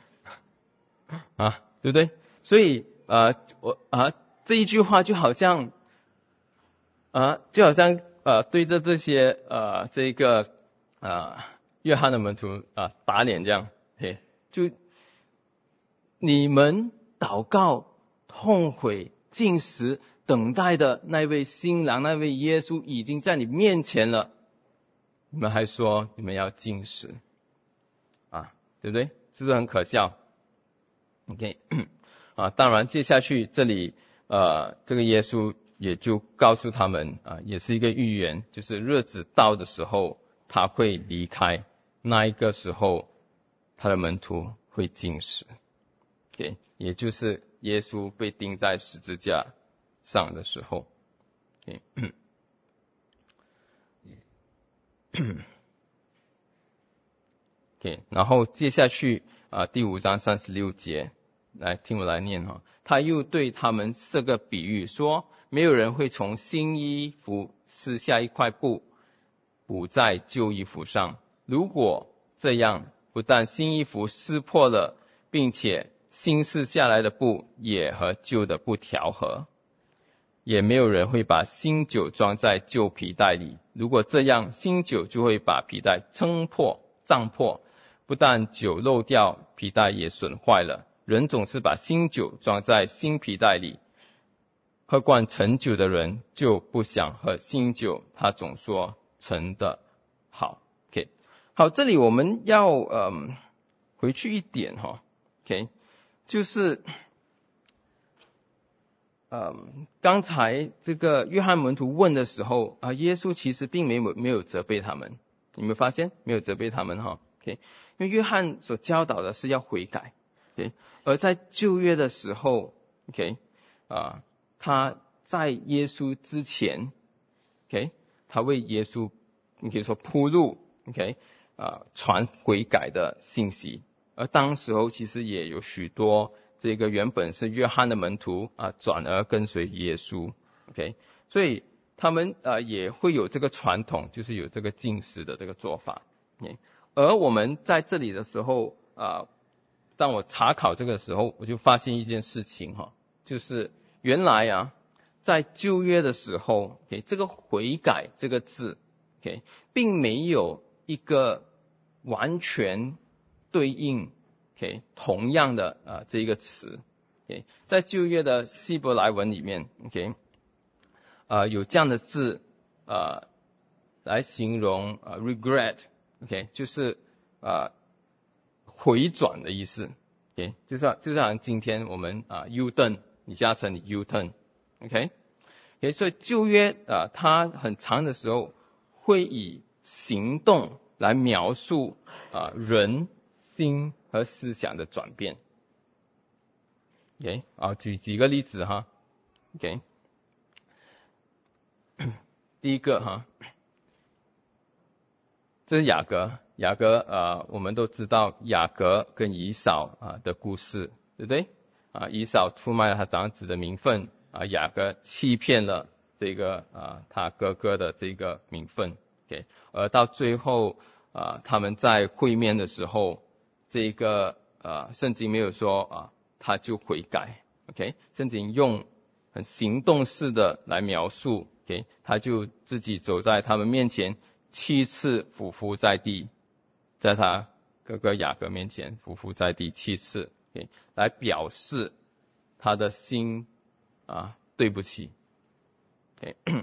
Speaker 2: 啊？对不对？所以呃，我啊这一句话就好像啊，就好像呃对着这些呃这个啊约翰的门徒啊打脸这样，嘿，就你们祷告、痛悔、禁食、等待的那位新郎，那位耶稣已经在你面前了，你们还说你们要禁食啊，对不对？是不是很可笑 ？OK 啊，当然接下去这里呃这个耶稣也就告诉他们啊，也是一个预言，就是日子到的时候他会离开，那一个时候他的门徒会禁食。Okay, 也就是耶稣被钉在十字架上的时候。Okay. Okay, 然后接下去啊第五章三十六节，来听我来念哈。他又对他们设个比喻说，没有人会从新衣服撕下一块布补在旧衣服上，如果这样，不但新衣服撕破了，并且新撕下来的布也和旧的不调和，也没有人会把新酒装在旧皮袋里，如果这样，新酒就会把皮袋撑破胀破，不但酒漏掉，皮袋也损坏了。人总是把新酒装在新皮袋里，喝惯陈酒的人就不想喝新酒，他总说陈的好。 OK， 好，这里我们要嗯回去一点哈 OK，就是嗯，刚才这个约翰门徒问的时候啊，耶稣其实并没有没有责备他们，你们发现没有责备他们哈 OK， 因为约翰所教导的是要悔改 OK， 而在旧约的时候 OK 啊，他在耶稣之前 OK， 他为耶稣你可以说铺路 OK 啊，传悔改的信息。而当时候其实也有许多这个原本是约翰的门徒啊，转而跟随耶稣 OK， 所以他们啊也会有这个传统，就是有这个禁食的这个做法 OK， 而我们在这里的时候啊，当我查考这个时候，我就发现一件事情哈，就是原来啊在旧约的时候 OK， 这个悔改这个字 OK 并没有一个完全对应 OK 同样的啊这一个词 OK， 在旧约的希伯来文里面 OK 啊有这样的字啊来形容啊 regret OK 就是啊回转的意思 OK， 就像就像今天我们啊 U turn 李嘉诚你 U turn OK OK， 所以旧约啊它很长的时候会以行动来描述啊人心和思想的转变 OK 啊举几个例子哈 OK 第一个哈，这是雅各，雅各呃，我们都知道雅各跟以扫啊的故事，对不对？啊，以扫出卖了他长子的名分，啊，雅各欺骗了这个啊他哥哥的这个名分 ，OK， 而到最后啊他们在会面的时候，这个啊圣经没有说啊他就悔改 ，OK， 圣经用很行动式的来描述 ，OK， 他就自己走在他们面前，七次俯伏在地，在他哥哥雅各面前俯伏在地七次。Okay, 来表示他的心啊，对不起。Okay.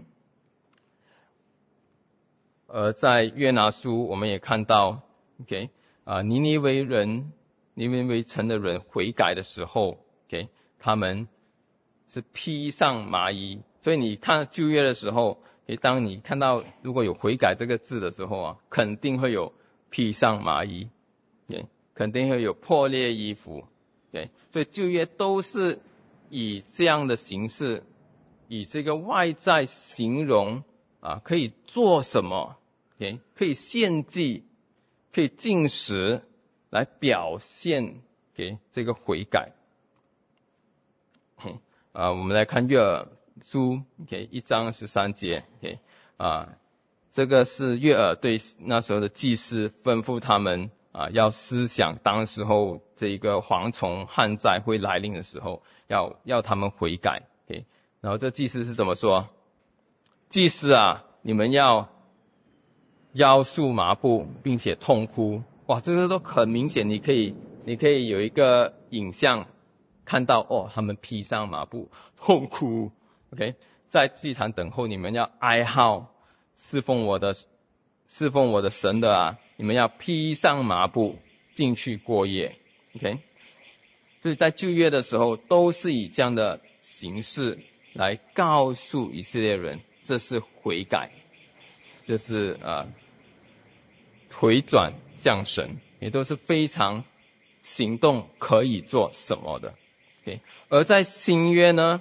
Speaker 2: 而在约拿书我们也看到 ，OK 啊，尼尼微人、尼尼微城的人悔改的时候 ，OK， 他们是披上麻衣。所以你看旧约的时候，当你看到如果有悔改这个字的时候啊，肯定会有披上麻衣， okay, 肯定会有破裂衣服。Okay, 所以旧约都是以这样的形式，以这个外在形容啊，可以做什么 ，okay, 可以献祭，可以禁食，来表现给这个悔改。Okay, 啊，我们来看约珥书 ，OK， 一章十三节 ，OK， 啊，这个是约珥对那时候的祭司吩咐他们。啊，要思想当时候这个蝗虫旱灾会来临的时候，要要他们悔改。Okay? 然后这祭司是怎么说？祭司啊，你们要腰束麻布，并且痛哭。哇，这个都很明显，你可以你可以有一个影像看到哦，他们披上麻布痛哭。OK， 在祭坛等候，你们要哀号，侍奉我的侍奉我的神的啊。你们要披上麻布进去过夜 ，OK？ 所以在旧约的时候，都是以这样的形式来告诉以色列人，这是悔改，这是呃回转向神，也都是非常行动可以做什么的 ，OK？ 而在新约呢，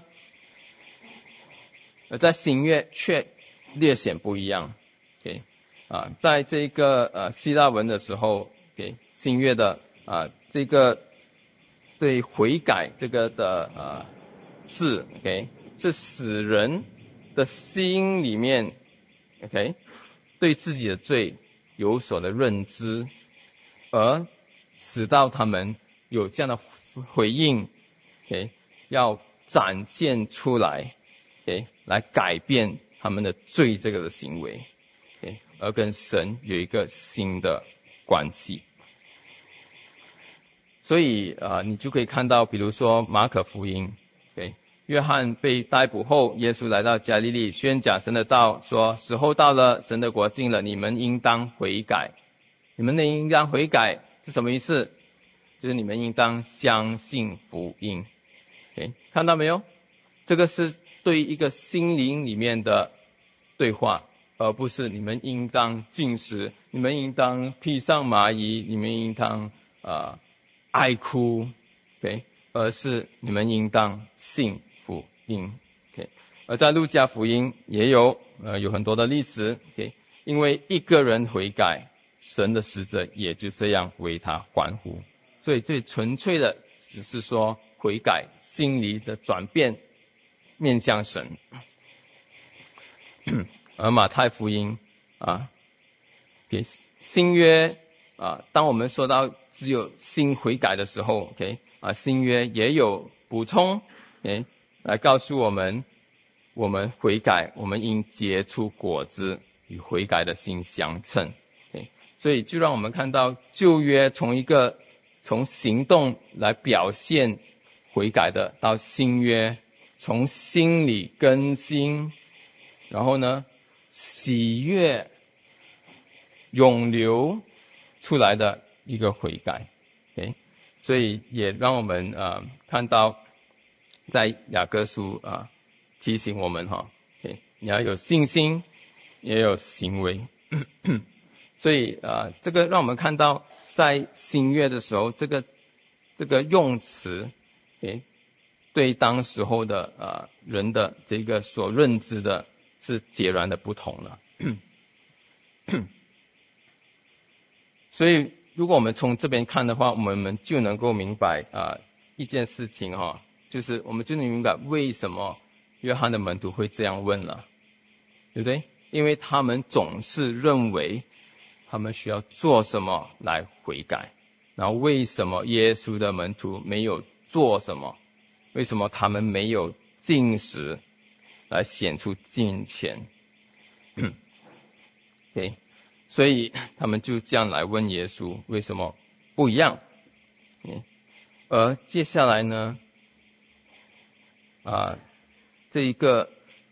Speaker 2: 而在新约却略显不一样 ，OK？啊，在这个呃希腊文的时候，给新约的啊这个对悔改这个的呃字 ，OK， 是使人的心里面 ，OK， 对自己的罪有所的认知，而使到他们有这样的回应 ，OK， 要展现出来 ，OK， 来改变他们的罪这个的行为。而跟神有一个新的关系，所以啊、呃，你就可以看到，比如说马可福音，对，约翰被逮捕后，耶稣来到加利利，宣讲神的道，说时候到了，神的国近了，你们应当悔改。你们的应当悔改是什么意思？就是你们应当相信福音。okay, 看到没有？这个是对一个心灵里面的对话。而不是你们应当禁食，你们应当披上麻衣，你们应当啊、呃、哀哭 ，OK， 而是你们应当信福音 ，OK。而在路加福音也有呃有很多的例子 ，OK， 因为一个人悔改，神的使者也就这样为他欢呼。所以最纯粹的只是说悔改，心理的转变，面向神。而马太福音啊，给新约啊，当我们说到只有新悔改的时候 ，OK 啊，新约也有补充 ，OK 来告诉我们，我们悔改，我们应结出果子，与悔改的心相称 ，OK， 所以就让我们看到旧约从一个从行动来表现悔改的，到新约从心里更新，然后呢？喜悦涌流出来的一个悔改 ，OK， 所以也让我们呃看到，在雅各书啊提醒我们哈 ，OK， 你要有信心，也有行为，所以啊这个让我们看到，在新约的时候，这个这个用词 ，OK， 对当时候的啊人的这个所认知的。 是截然的不同了。所以如果我们从这边看的话，我们就能够明白啊、呃、一件事情哈，就是我们就能明白为什么约翰的门徒会这样问了，对不对？因为他们总是认为他们需要做什么来悔改，然后为什么耶稣的门徒没有做什么？为什么他们没有禁食来显出敬虔？OK， 所以他们就这样来问耶稣，为什么不一样？ okay， 而接下来呢，啊，这一个，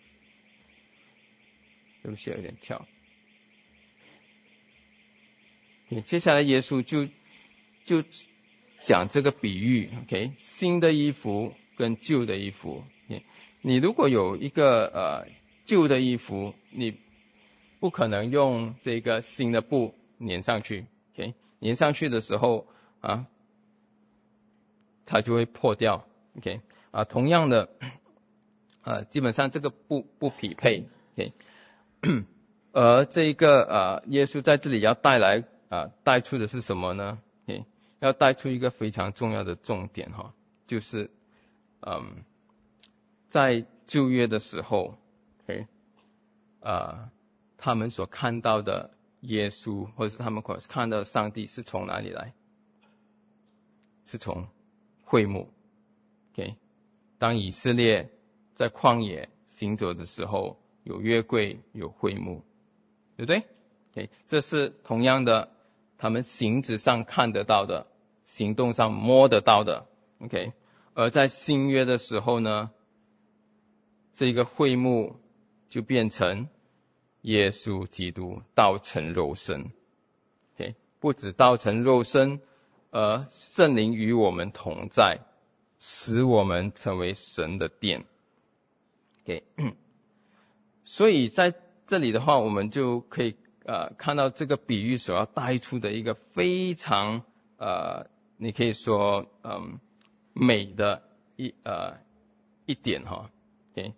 Speaker 2: 对不起，有点跳。okay， 接下来耶稣就就讲这个比喻 ，OK， 新的衣服跟旧的衣服。okay， 你如果有一个呃旧的衣服，你不可能用这个新的布粘上去 ，OK， 粘上去的时候啊，它就会破掉 ，OK， 啊，同样的，呃，基本上这个不不匹配 ，OK， 而这个呃，耶稣在这里要带来啊、呃，带出的是什么呢 ？OK， 要带出一个非常重要的重点哈，就是嗯，在旧约的时候 ，OK， 啊、呃。他们所看到的耶稣，或者是他们所看到的上帝是从哪里来？是从会幕。Okay， 当以色列在旷野行走的时候，有约柜，有会幕，对不对？ Okay， 这是同样的，他们形质上看得到的，行动上摸得到的。OK， 而在新约的时候呢，这个会幕就变成耶稣基督道成肉身 ，OK， 不止道成肉身，而圣灵与我们同在，使我们成为神的殿 ，OK， 所以在这里的话，我们就可以呃看到这个比喻所要带出的一个非常呃，你可以说嗯美的一呃一点哈 ，OK，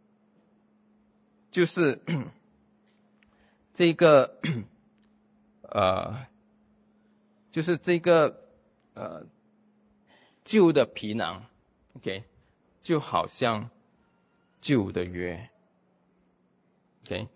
Speaker 2: 就是。这个呃，就是这个呃旧的皮囊 ，OK， 就好像旧的约 ，OK，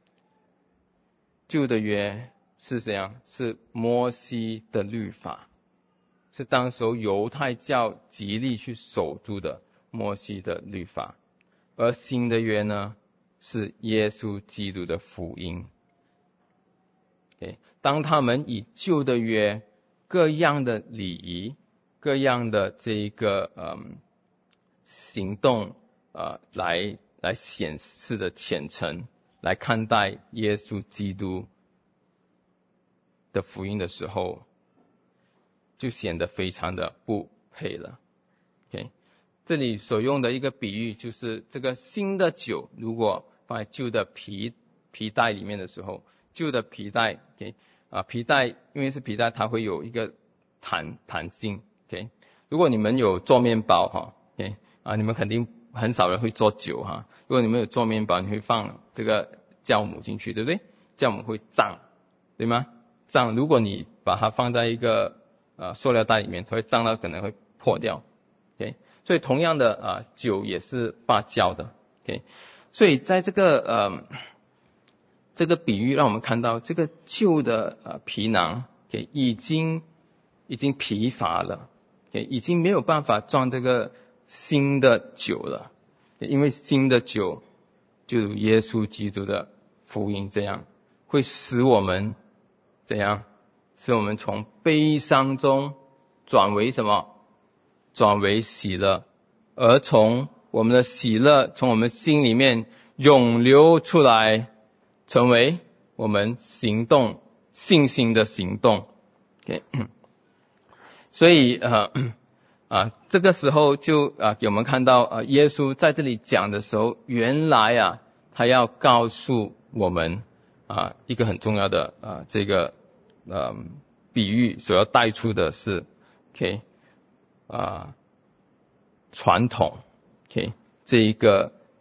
Speaker 2: 旧的约是这样，是摩西的律法，是当时候犹太教极力去守住的摩西的律法，而新的约呢，是耶稣基督的福音。Okay， 当他们以旧的约各样的礼仪、各样的这一个嗯行动呃来来显示的虔诚来看待耶稣基督的福音的时候，就显得非常的不配了。OK， 这里所用的一个比喻就是这个新的酒如果放在旧的皮皮带里面的时候。旧的皮带 ，OK， 啊，皮带因为是皮带，它会有一个弹弹性 ，OK。如果你们有做面包哈 ，OK， 啊，你们肯定很少人会做酒哈。如果你们有做面包，你会放这个酵母进去，对不对？酵母会胀，对吗？胀，如果你把它放在一个呃塑料袋里面，它会胀到可能会破掉 ，OK。所以同样的啊，酒也是发酵的 ，OK。所以在这个呃。这个比喻让我们看到，这个旧的呃皮囊，给已经已经疲乏了，给已经没有办法装这个新的酒了，因为新的酒就如耶稣基督的福音这样，会使我们怎样？使我们从悲伤中转为什么？转为喜乐，而从我们的喜乐，从我们心里面涌流出来。成为我们行动信心的行动 ，OK， 所以呃啊这个时候就啊给我们看到啊耶稣在这里讲的时候，原来啊他要告诉我们啊一个很重要的啊这个呃比喻所要带出的是 ，OK 啊传统 ，OK 这一个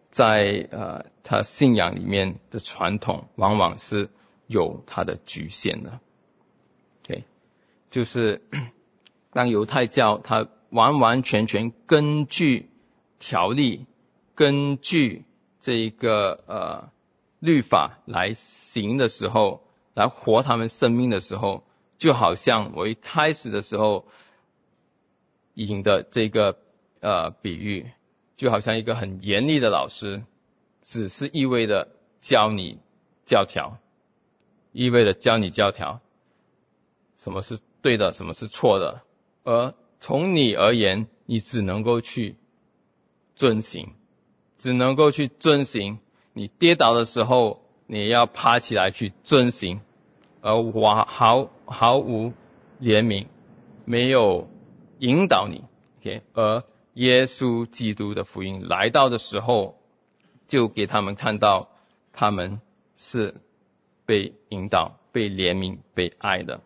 Speaker 2: 在呃他信仰里面的传统往往是有它的局限的。Okay? 就是当犹太教它完完全全根据条例，根据这个呃律法来行的时候，来活他们生命的时候，就好像我一开始的时候引的这个呃比喻，就好像一个很严厉的老师，只是一味的教你教条，一味的教你教条，什么是对的，什么是错的，而从你而言，你只能够去遵行，只能够去遵行。你跌倒的时候，你也要爬起来去遵行，而我毫毫无怜悯，没有引导你。Okay? 而耶稣基督的福音来到的时候，就给他们看到他们是被引导、被怜悯、被爱的。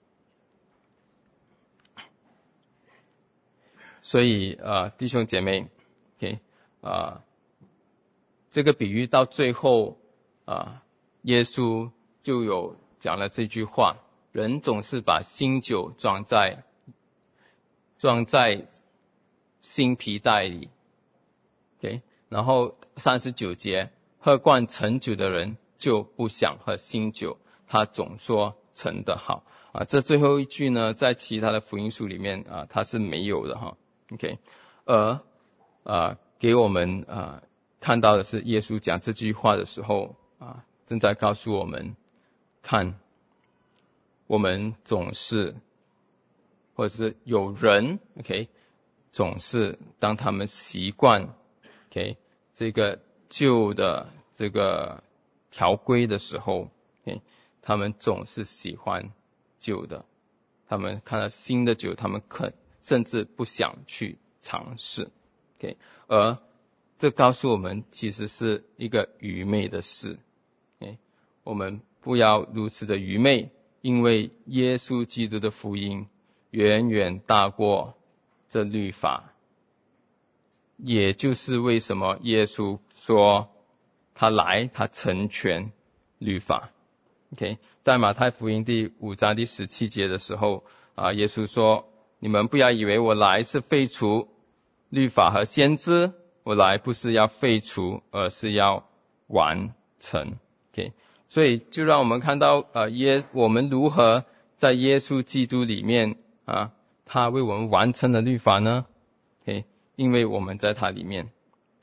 Speaker 2: 所以呃弟兄姐妹 OK 啊、呃，这个比喻到最后啊、呃，耶稣就有讲了这句话：人总是把新酒装在装在新皮袋里。OK， 然后三十九节，喝惯陈酒的人就不想喝新酒，他总说陈的好啊。这最后一句呢，在其他的福音书里面啊，它是没有的哈。OK， 而啊给我们啊看到的是，耶稣讲这句话的时候啊，正在告诉我们，看我们总是，或者是有人 OK， 总是当他们习惯 OK 这个旧的这个条规的时候 OK， 他们总是喜欢旧的，他们看到新的酒，他们肯甚至不想去尝试 OK， 而这告诉我们其实是一个愚昧的事 OK， 我们不要如此的愚昧，因为耶稣基督的福音远远大过这律法，也就是为什么耶稣说他来他成全律法 OK， 在马太福音第五章第十七节的时候啊，耶稣说，你们不要以为我来是废除律法和先知，我来不是要废除，而是要完成 OK， 所以就让我们看到呃耶我们如何在耶稣基督里面啊，他为我们完成了律法呢 OK， 因为我们在他里面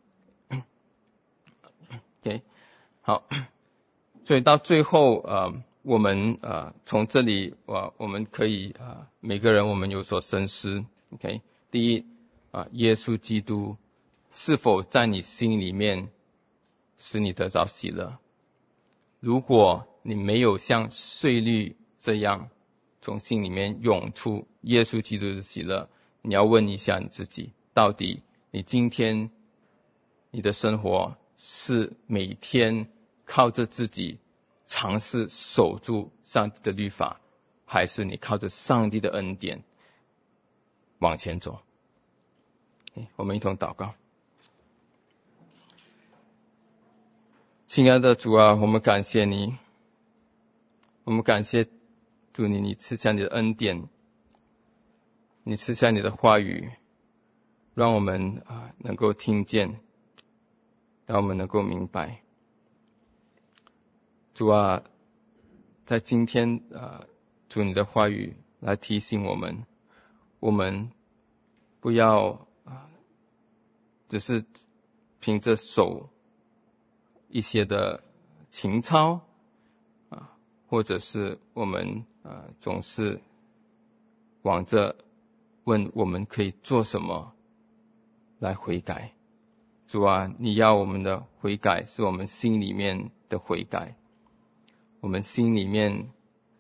Speaker 2: OK， 好，所以到最后呃我们呃从这里呃我们可以呃每个人我们有所深思 OK， 第一啊、呃，耶稣基督是否在你心里面使你得着喜乐？如果你没有像税率这样从心里面涌出耶稣基督的喜乐，你要问一下你自己，到底你今天你的生活是每天靠着自己尝试守住上帝的律法，还是你靠着上帝的恩典往前走？我们一同祷告。亲爱的主啊，我们感谢你，我们感谢主你，你赐下你的恩典，你赐下你的话语，让我们啊能够听见，让我们能够明白。主啊，在今天啊，主你的话语来提醒我们，我们不要啊，只是凭着手一些的情操啊，或者是我们啊总是往着问我们可以做什么来悔改。主啊，你要我们的悔改是我们心里面的悔改，我们心里面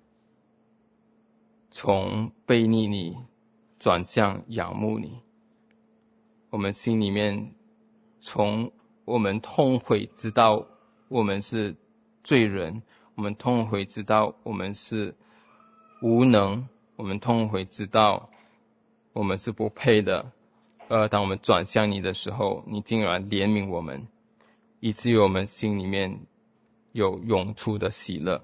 Speaker 2: 从背逆你转向仰慕你，我们心里面从我们痛悔知道我们是罪人，我们痛悔知道我们是无能，我们痛悔知道我们是不配的，而当我们转向你的时候，你竟然怜悯我们， 以至于我们心里面有涌出的喜乐。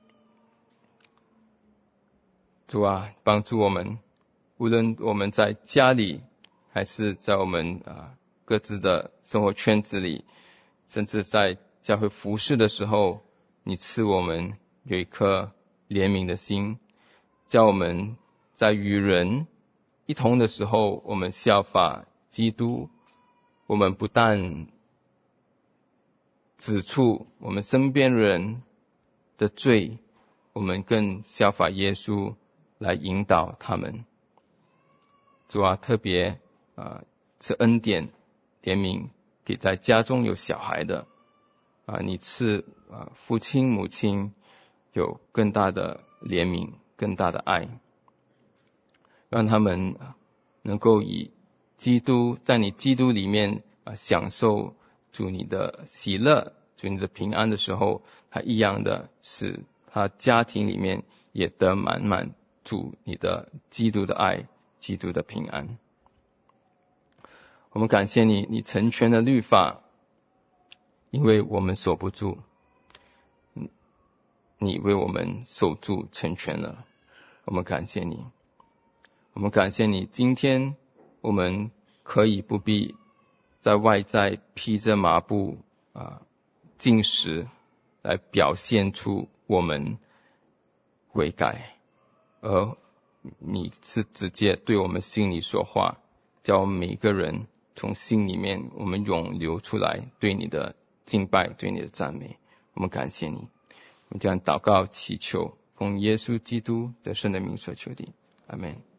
Speaker 2: 主啊，帮助我们，无论我们在家里还是在我们啊各自的生活圈子里，甚至在教会服事的时候，你赐我们有一颗怜悯的心，叫我们在与人一同的时候，我们效法基督。我们不但指出我们身边人的罪，我们更效法耶稣来引导他们。主啊，特别啊赐恩典怜悯给在家中有小孩的啊，你赐啊父亲母亲有更大的怜悯，更大的爱，让他们能够以基督在你基督里面啊享受主你的喜乐，主你的平安的时候，他一样的使他家庭里面也得满满主你的基督的爱，基督的平安。我们感谢你，你成全了律法，因为我们守不住，你为我们守住成全了，我们感谢你。我们感谢你，今天我们可以不必在外在披着麻布啊禁食来表现出我们悔改，而你是直接对我们心里说话，叫我们每一个人从心里面我们涌流出来对你的敬拜，对你的赞美。我们感谢你，我们这样祷告祈求，奉耶稣基督得胜的名所求的，阿们。